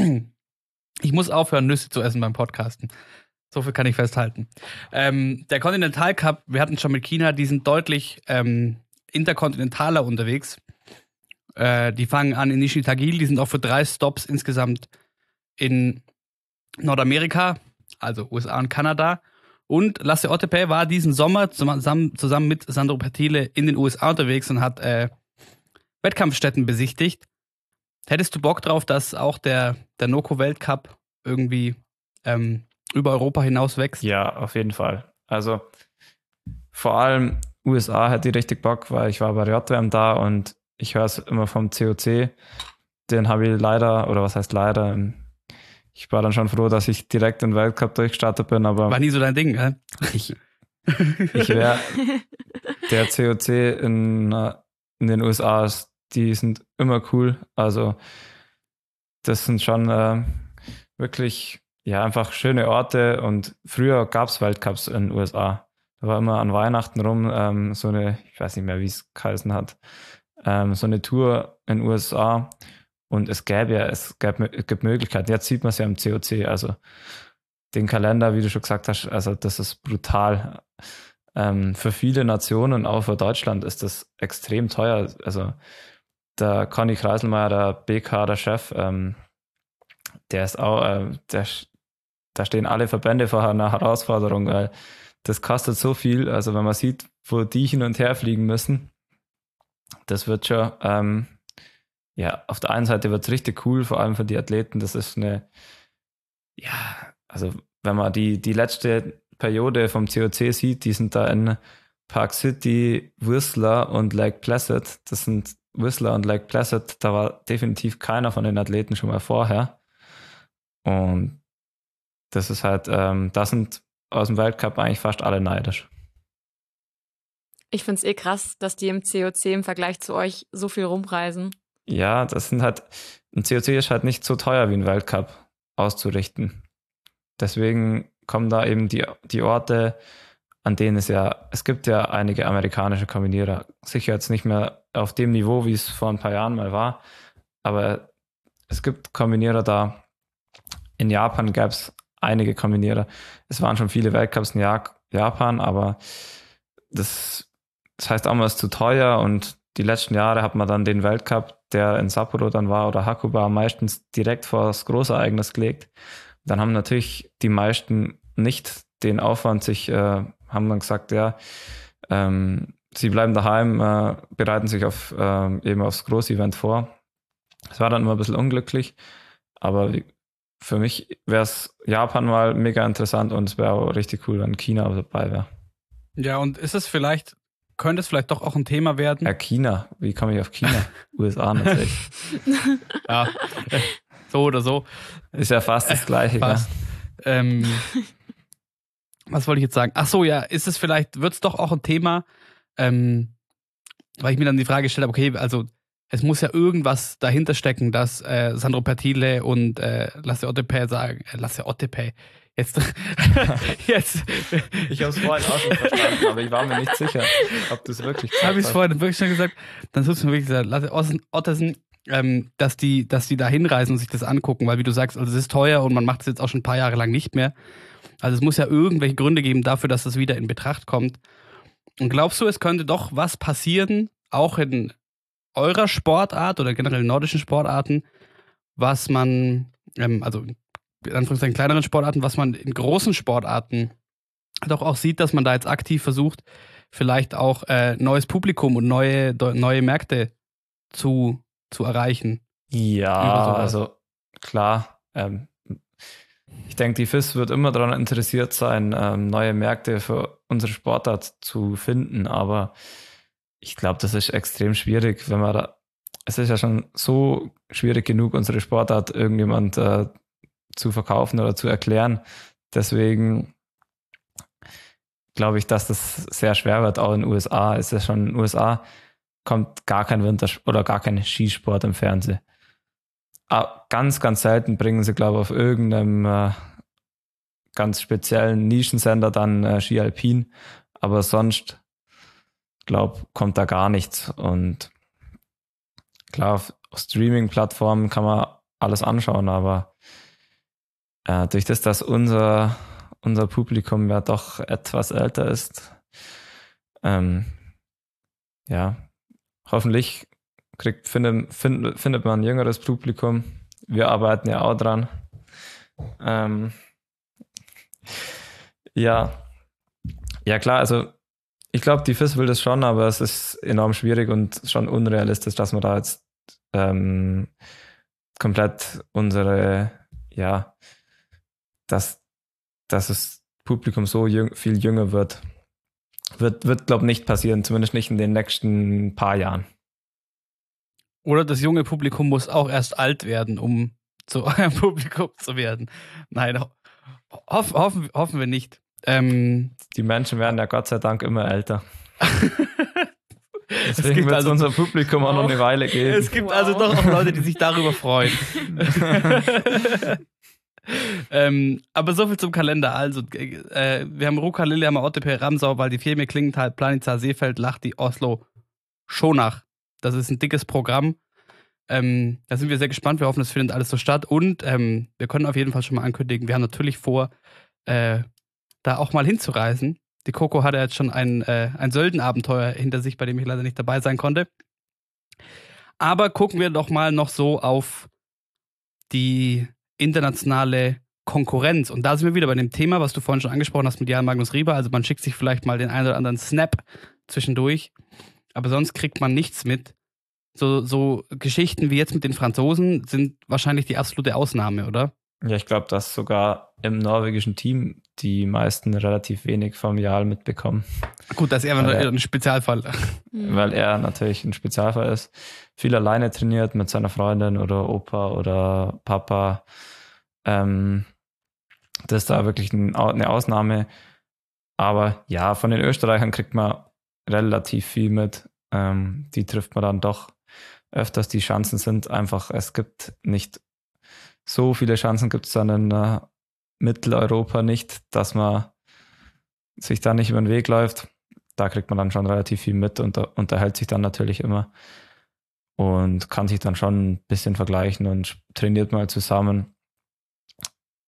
Ich muss aufhören, Nüsse zu essen beim Podcasten. So viel kann ich festhalten. Der Continental Cup, wir hatten schon mit China, die sind deutlich interkontinentaler unterwegs. Die fangen an in Nishitagil, die sind auch für 3 Stops insgesamt in Nordamerika, also USA und Kanada. Und Lasse Ottepää war diesen Sommer zusammen mit Sandro Pertile in den USA unterwegs und hat Wettkampfstätten besichtigt. Hättest du Bock drauf, dass auch der NOCO-Weltcup irgendwie über Europa hinaus wächst? Ja, auf jeden Fall. Also vor allem USA hätte ich richtig Bock, weil ich war bei der JWM da und ich höre es immer vom COC. Den habe ich leider, oder was heißt leider, ich war dann schon froh, dass ich direkt in den Weltcup durchgestartet bin, aber war nie so dein Ding, gell? Ich wäre der COC in den USA, die sind immer cool. Also das sind schon wirklich einfach schöne Orte, und früher gab es Weltcups in den USA. Da war immer an Weihnachten rum so eine, ich weiß nicht mehr, wie es geheißen hat, so eine Tour in den USA, und es gibt Möglichkeiten. Jetzt sieht man es ja im COC, also den Kalender, wie du schon gesagt hast, also das ist brutal. Für viele Nationen, auch für Deutschland, ist das extrem teuer. Also der Conny Kreiselmeier, der BK, der Chef, der ist auch, da stehen alle Verbände vor einer Herausforderung, weil das kostet so viel. Also wenn man sieht, wo die hin und her fliegen müssen, das wird schon, auf der einen Seite wird es richtig cool, vor allem für die Athleten. Das ist also wenn man die letzte Periode vom COC sieht, die sind da in Park City, Whistler und Lake Placid. Das sind Whistler und Lake Placid, da war definitiv keiner von den Athleten schon mal vorher. Und das ist halt, da sind aus dem Weltcup eigentlich fast alle neidisch. Ich find's krass, dass die im COC im Vergleich zu euch so viel rumreisen. Ja, ein COC ist halt nicht so teuer wie ein Weltcup auszurichten. Deswegen kommen da eben die Orte, an denen es gibt ja einige amerikanische Kombinierer. Sicher jetzt nicht mehr auf dem Niveau, wie es vor ein paar Jahren mal war, aber es gibt Kombinierer da. In Japan gab es einige Kombinierer. Es waren schon viele Weltcups in Japan, aber das heißt auch mal, es ist zu teuer und die letzten Jahre hat man dann den Weltcup, der in Sapporo dann war oder Hakuba, meistens direkt vor das Großereignis gelegt. Dann haben natürlich die meisten nicht den Aufwand, haben dann gesagt, ja, sie bleiben daheim, bereiten sich eben aufs Großevent vor. Es war dann immer ein bisschen unglücklich, aber für mich wäre es Japan mal mega interessant und es wäre auch richtig cool, wenn China dabei wäre. Ja, und könnte es vielleicht doch auch ein Thema werden? Ja, China. Wie komme ich auf China? USA natürlich. Ja, so oder so. Ist ja fast das Gleiche. Fast. Ja. Was wollte ich jetzt sagen? Ach so, ja, wird es doch auch ein Thema, weil ich mir dann die Frage gestellt habe, okay, also es muss ja irgendwas dahinter stecken, dass Sandro Pertile und Lasse Ottepää sagen, Lasse Ottepää, jetzt. Ich habe es vorhin auch schon verstanden, aber ich war mir nicht sicher, ob du es wirklich gesagt hast. Habe ich es vorhin wirklich schon gesagt? Dann hast du mir wirklich gesagt, Lasse Ottesen, dass die da hinreisen und sich das angucken, weil wie du sagst, also es ist teuer und man macht es jetzt auch schon ein paar Jahre lang nicht mehr. Also es muss ja irgendwelche Gründe geben dafür, dass das wieder in Betracht kommt. Und glaubst du, es könnte doch was passieren, auch in eurer Sportart oder generell nordischen Sportarten, was man, also in Anführungszeichen kleineren Sportarten, was man in großen Sportarten doch auch sieht, dass man da jetzt aktiv versucht, vielleicht auch neues Publikum und neue Märkte zu erreichen? Ja, also klar. Ich denke, die FIS wird immer daran interessiert sein, neue Märkte für unsere Sportart zu finden, aber ich glaube, das ist extrem schwierig, es ist ja schon so schwierig genug, unsere Sportart irgendjemand zu verkaufen oder zu erklären. Deswegen glaube ich, dass das sehr schwer wird, auch in den USA. Es ist ja schon in den USA kommt gar kein oder gar kein Skisport im Fernsehen. Ganz, ganz selten bringen sie, glaube ich, auf irgendeinem ganz speziellen Nischensender dann Ski Alpin. Aber sonst, glaube kommt da gar nichts. Und klar, auf Streaming-Plattformen kann man alles anschauen, aber durch das, dass unser Publikum ja doch etwas älter ist, ja, hoffentlich findet man ein jüngeres Publikum. Wir arbeiten ja auch dran. Ja, klar, also ich glaube, die FIS will das schon, aber es ist enorm schwierig und schon unrealistisch, dass man da jetzt komplett dass das Publikum so viel jünger wird. Wird, glaube ich, nicht passieren, zumindest nicht in den nächsten paar Jahren. Oder das junge Publikum muss auch erst alt werden, um zu eurem Publikum zu werden. Nein, hoffen wir nicht. Die Menschen werden ja Gott sei Dank immer älter. Deswegen wird also unser Publikum auch noch eine Weile geben. Es gibt also doch auch Leute, die sich darüber freuen. Aber so viel zum Kalender. Also, wir haben Ruka, Lillehammer, Ottepää, Ramsau, Val di Fiemme, Klingenthal, Planica, Seefeld, Lahti, Oslo, Schonach. Das ist ein dickes Programm. Da sind wir sehr gespannt. Wir hoffen, das findet alles so statt. Und wir können auf jeden Fall schon mal ankündigen, wir haben natürlich vor, da auch mal hinzureisen. Die Coco hatte jetzt schon ein Söldenabenteuer hinter sich, bei dem ich leider nicht dabei sein konnte. Aber gucken wir doch mal noch so auf die internationale Konkurrenz. Und da sind wir wieder bei dem Thema, was du vorhin schon angesprochen hast mit Jan Magnus Rieber. Also man schickt sich vielleicht mal den einen oder anderen Snap zwischendurch, aber sonst kriegt man nichts mit. So Geschichten wie jetzt mit den Franzosen sind wahrscheinlich die absolute Ausnahme, oder? Ja, ich glaube, dass sogar im norwegischen Team die meisten relativ wenig vom Jarl mitbekommen. Gut, das ist eher ein Spezialfall. Weil er natürlich ein Spezialfall ist. Viel alleine trainiert mit seiner Freundin oder Opa oder Papa. Das ist da wirklich eine Ausnahme. Aber ja, von den Österreichern kriegt man relativ viel mit. Die trifft man dann doch öfters. Die Chancen sind einfach, es gibt nicht so viele Chancen, gibt es dann in Mitteleuropa nicht, dass man sich da nicht über den Weg läuft. Da kriegt man dann schon relativ viel mit und unterhält sich dann natürlich immer und kann sich dann schon ein bisschen vergleichen und trainiert mal zusammen.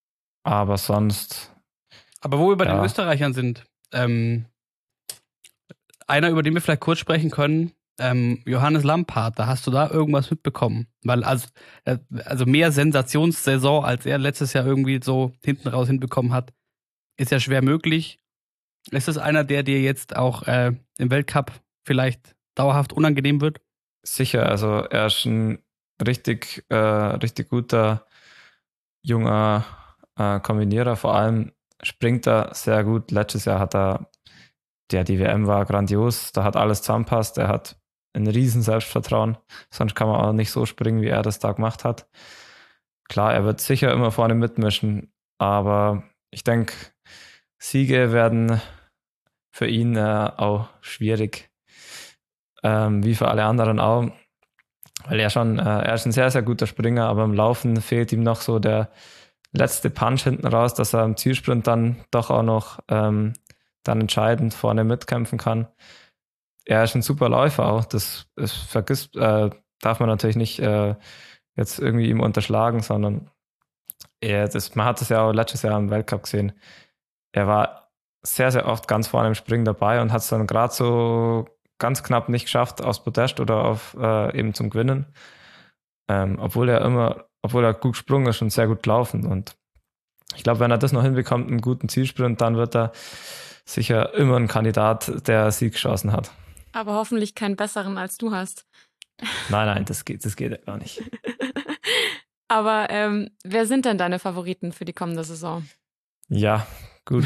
Aber sonst. Aber wo wir bei den Österreichern sind, einer, über den wir vielleicht kurz sprechen können, Johannes Lampard, da hast du da irgendwas mitbekommen? Weil also mehr Sensationssaison, als er letztes Jahr irgendwie so hinten raus hinbekommen hat, ist ja schwer möglich. Ist es einer, der dir jetzt auch im Weltcup vielleicht dauerhaft unangenehm wird? Sicher, also er ist ein richtig guter junger Kombinierer, vor allem springt er sehr gut. Letztes Jahr hat er, die WM war grandios, da hat alles zusammenpasst, er hat ein riesen Selbstvertrauen, sonst kann man auch nicht so springen, wie er das da gemacht hat. Klar, er wird sicher immer vorne mitmischen, aber ich denke, Siege werden für ihn auch schwierig, wie für alle anderen auch, weil er ist ein sehr, sehr guter Springer, aber im Laufen fehlt ihm noch so der letzte Punch hinten raus, dass er im Zielsprint dann doch auch noch dann entscheidend vorne mitkämpfen kann. Er ist ein super Läufer auch, das darf man natürlich nicht jetzt irgendwie ihm unterschlagen, sondern man hat es ja auch letztes Jahr im Weltcup gesehen. Er war sehr, sehr oft ganz vorne im Springen dabei und hat es dann gerade so ganz knapp nicht geschafft aufs Podest oder auf eben zum Gewinnen. Obwohl er gut gesprungen ist und sehr gut gelaufen. Und ich glaube, wenn er das noch hinbekommt, einen guten Zielsprint, dann wird er sicher immer ein Kandidat, der Siegchancen hat. Aber hoffentlich keinen besseren als du hast. Nein, das geht gar nicht. Aber wer sind denn deine Favoriten für die kommende Saison? Ja, gut.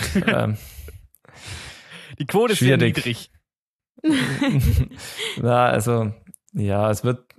Die Quote ist sehr niedrig. Na, also, ja, es wird,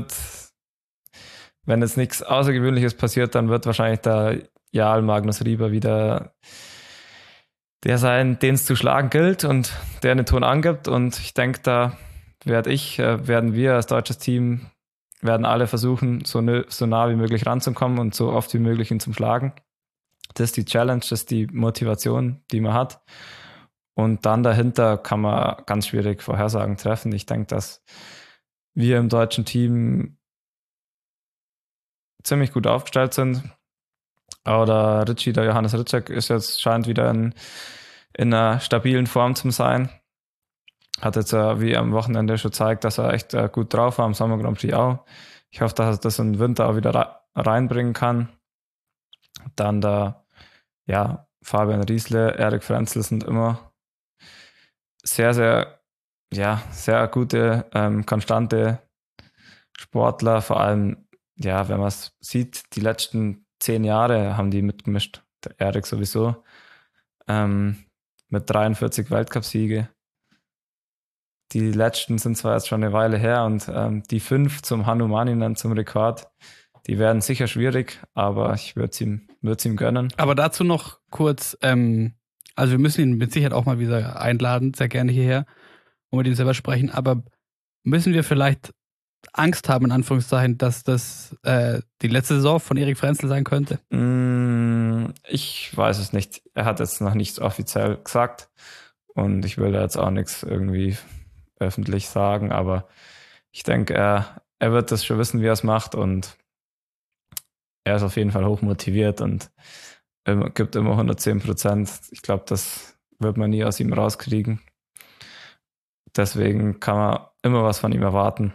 wenn jetzt nichts Außergewöhnliches passiert, dann wird wahrscheinlich der Jarl Magnus Rieber wieder der sein, den es zu schlagen gilt und der einen Ton angibt. Und ich denke, da werden wir als deutsches Team, werden alle versuchen, so nah wie möglich ranzukommen und so oft wie möglich ihn zum Schlagen. Das ist die Challenge, das ist die Motivation, die man hat. Und dann dahinter kann man ganz schwierig Vorhersagen treffen. Ich denke, dass wir im deutschen Team ziemlich gut aufgestellt sind. Aber der Johannes Ritschek scheint wieder in einer stabilen Form zu sein. Hat jetzt wie am Wochenende schon gezeigt, dass er echt gut drauf war, am Sommer Grand Prix auch. Ich hoffe, dass er das im Winter auch wieder reinbringen kann. Dann Fabian Riesle, Erik Frenzel sind immer sehr, sehr, sehr gute, konstante Sportler. Vor allem, wenn man es sieht, die letzten 10 Jahre haben die mitgemischt. Der Erik sowieso. Mit 43 Weltcupsiege. Die letzten sind zwar jetzt schon eine Weile her und die 5 zum Hannu Manninen zum Rekord, die werden sicher schwierig, aber ich würde es ihm gönnen. Aber dazu noch kurz, also wir müssen ihn mit Sicherheit auch mal wieder einladen, sehr gerne hierher, und mit ihm selber sprechen, aber müssen wir vielleicht Angst haben, in Anführungszeichen, dass das die letzte Saison von Erik Frenzel sein könnte? Ich weiß es nicht. Er hat jetzt noch nichts offiziell gesagt und ich will da jetzt auch nichts irgendwie öffentlich sagen, aber ich denke, er wird das schon wissen, wie er es macht, und er ist auf jeden Fall hochmotiviert und gibt immer 110%. Ich glaube, das wird man nie aus ihm rauskriegen. Deswegen kann man immer was von ihm erwarten.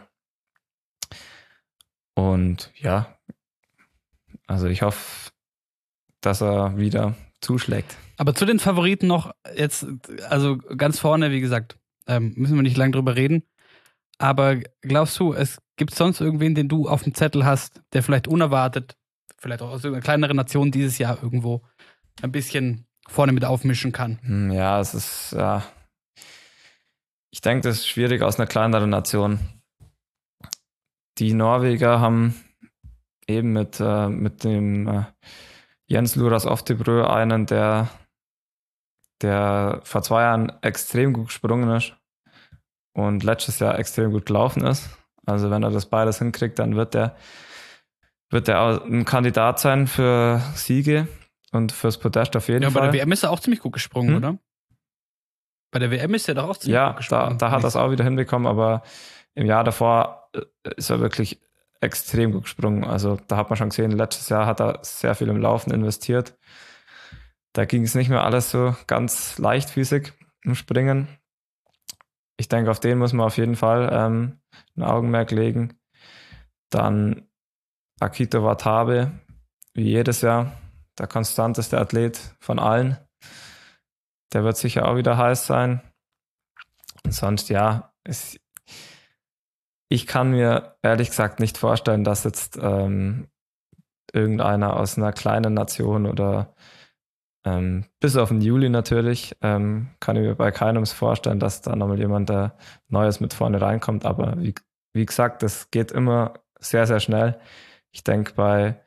Und also ich hoffe, dass er wieder zuschlägt. Aber zu den Favoriten noch jetzt, also ganz vorne, wie gesagt, müssen wir nicht lange drüber reden. Aber glaubst du, es gibt sonst irgendwen, den du auf dem Zettel hast, der vielleicht unerwartet, vielleicht auch aus irgendeiner kleineren Nation dieses Jahr irgendwo ein bisschen vorne mit aufmischen kann? Ja, es ist, ich denke, das ist schwierig aus einer kleineren Nation. Die Norweger haben eben mit dem Jens Luras Oftebrø einen, der vor 2 Jahren extrem gut gesprungen ist und letztes Jahr extrem gut gelaufen ist. Also wenn er das beides hinkriegt, dann wird er auch ein Kandidat sein für Siege und fürs Podest auf jeden Fall. Ja, bei der WM ist er auch ziemlich gut gesprungen, oder? Bei der WM ist er doch auch ziemlich gut gesprungen. Ja, da hat er es auch wieder hinbekommen, aber im Jahr davor ist er wirklich extrem gut gesprungen. Also da hat man schon gesehen, letztes Jahr hat er sehr viel im Laufen investiert. Da ging es nicht mehr alles so ganz leichtfüßig im Springen. Ich denke, auf den muss man auf jeden Fall ein Augenmerk legen. Dann Akito Watabe, wie jedes Jahr, der konstanteste Athlet von allen. Der wird sicher auch wieder heiß sein. Und sonst, ja, ich kann mir ehrlich gesagt nicht vorstellen, dass jetzt irgendeiner aus einer kleinen Nation oder bis auf den Juli natürlich, kann ich mir bei keinem vorstellen, dass da nochmal jemand der Neues mit vorne reinkommt. Aber wie gesagt, das geht immer sehr, sehr schnell. Ich denke, bei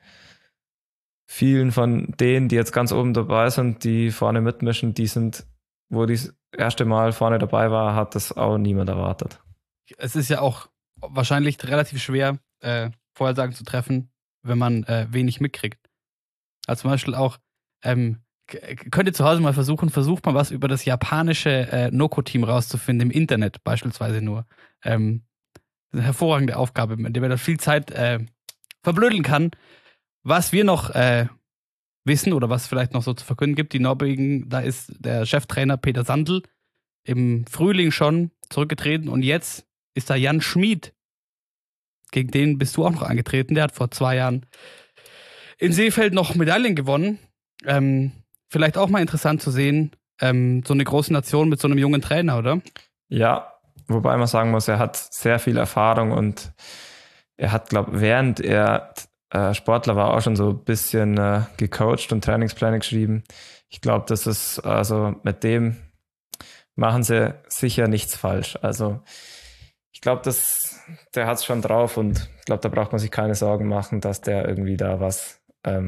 vielen von denen, die jetzt ganz oben dabei sind, die vorne mitmischen, die sind, wo die das erste Mal vorne dabei war, hat das auch niemand erwartet. Es ist ja auch wahrscheinlich relativ schwer, Vorhersagen zu treffen, wenn man wenig mitkriegt. Also zum Beispiel auch, könnt ihr zu Hause mal versucht mal was über das japanische Noko-Team rauszufinden, im Internet beispielsweise nur. Eine hervorragende Aufgabe, mit der man da viel Zeit verblödeln kann. Was wir noch wissen oder was vielleicht noch so zu verkünden gibt, die Norwegen, da ist der Cheftrainer Peter Sandl im Frühling schon zurückgetreten und jetzt ist da Jan Schmid. Gegen den bist du auch noch angetreten. Der hat vor 2 Jahren in Seefeld noch Medaillen gewonnen. Vielleicht auch mal interessant zu sehen, so eine große Nation mit so einem jungen Trainer, oder? Ja, wobei man sagen muss, er hat sehr viel Erfahrung und er hat, glaube ich, während er Sportler war, auch schon so ein bisschen gecoacht und Trainingspläne geschrieben. Ich glaube, das ist, also mit dem machen sie sicher nichts falsch. Also ich glaube, der hat es schon drauf und ich glaube, da braucht man sich keine Sorgen machen, dass der irgendwie da was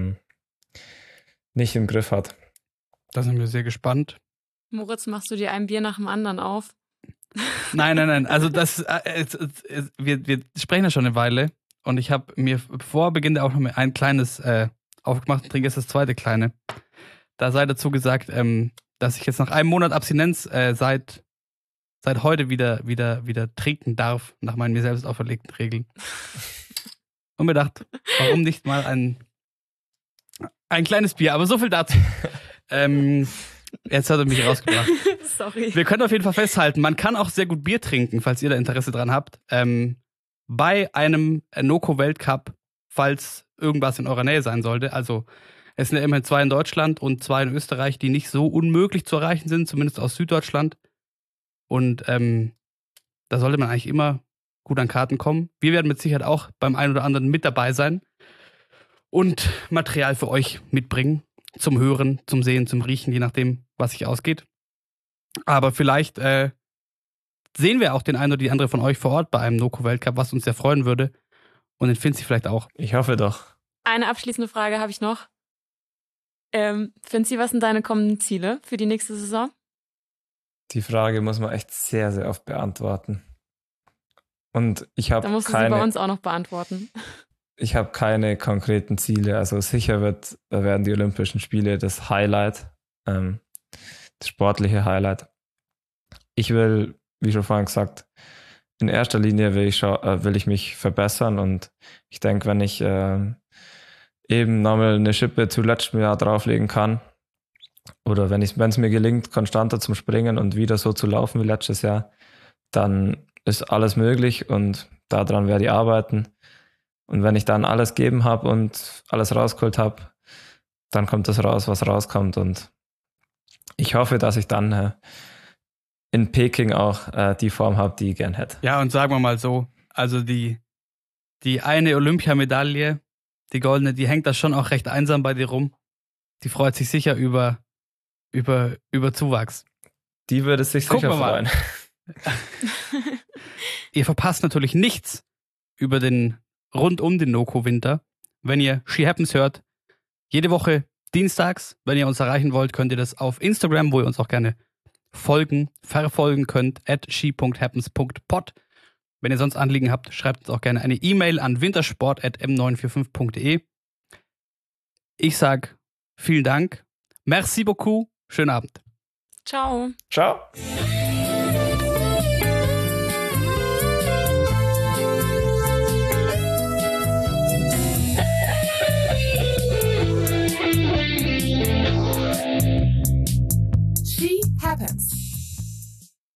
nicht im Griff hat. Da sind wir sehr gespannt. Moritz, machst du dir ein Bier nach dem anderen auf? Nein. Also wir sprechen ja schon eine Weile und ich habe mir vor Beginn auch noch mal ein kleines aufgemacht und trinke jetzt das zweite kleine. Da sei dazu gesagt, dass ich jetzt nach einem Monat Abstinenz seit heute wieder trinken darf, nach meinen mir selbst auferlegten Regeln. Und mir gedacht, warum nicht mal ein kleines Bier, aber so viel dazu. Jetzt hat er mich rausgebracht. Sorry. Wir können auf jeden Fall festhalten, man kann auch sehr gut Bier trinken, falls ihr da Interesse dran habt. Bei einem Noko-Weltcup, falls irgendwas in eurer Nähe sein sollte. Also es sind ja immerhin 2 in Deutschland und 2 in Österreich, die nicht so unmöglich zu erreichen sind, zumindest aus Süddeutschland. Und da sollte man eigentlich immer gut an Karten kommen. Wir werden mit Sicherheit auch beim einen oder anderen mit dabei sein und Material für euch mitbringen. Zum Hören, zum Sehen, zum Riechen, je nachdem, was sich ausgeht. Aber vielleicht sehen wir auch den einen oder die andere von euch vor Ort bei einem Noko-Weltcup, was uns sehr freuen würde. Und den Finzi vielleicht auch. Ich hoffe doch. Eine abschließende Frage habe ich noch. Finzi, was sind deine kommenden Ziele für die nächste Saison? Die Frage muss man echt sehr, sehr oft beantworten. Und ich habe Da musst du sie bei uns auch noch beantworten. Ich habe keine konkreten Ziele. Also sicher werden die Olympischen Spiele das Highlight, das sportliche Highlight. Ich will, wie schon vorhin gesagt, in erster Linie will ich mich verbessern und ich denke, wenn ich eben nochmal eine Schippe zu letztem Jahr drauflegen kann oder wenn es mir gelingt, konstanter zum Springen und wieder so zu laufen wie letztes Jahr, dann ist alles möglich und daran werde ich arbeiten. Und wenn ich dann alles gegeben habe und alles rausgeholt habe, dann kommt das raus, was rauskommt. Und ich hoffe, dass ich dann in Peking auch die Form habe, die ich gern hätte. Ja, und sagen wir mal so, also die eine Olympiamedaille, die goldene, die hängt da schon auch recht einsam bei dir rum. Die freut sich sicher über Zuwachs. Die würde sich sicher freuen. Ihr verpasst natürlich nichts rund um den Noko-Winter, wenn ihr She Happens hört. Jede Woche dienstags, wenn ihr uns erreichen wollt, könnt ihr das auf Instagram, wo ihr uns auch gerne verfolgen könnt, @she.happens.pod. Wenn ihr sonst Anliegen habt, schreibt uns auch gerne eine E-Mail an wintersport@m945.de. Ich sag vielen Dank. Merci beaucoup. Schönen Abend. Ciao. Ciao.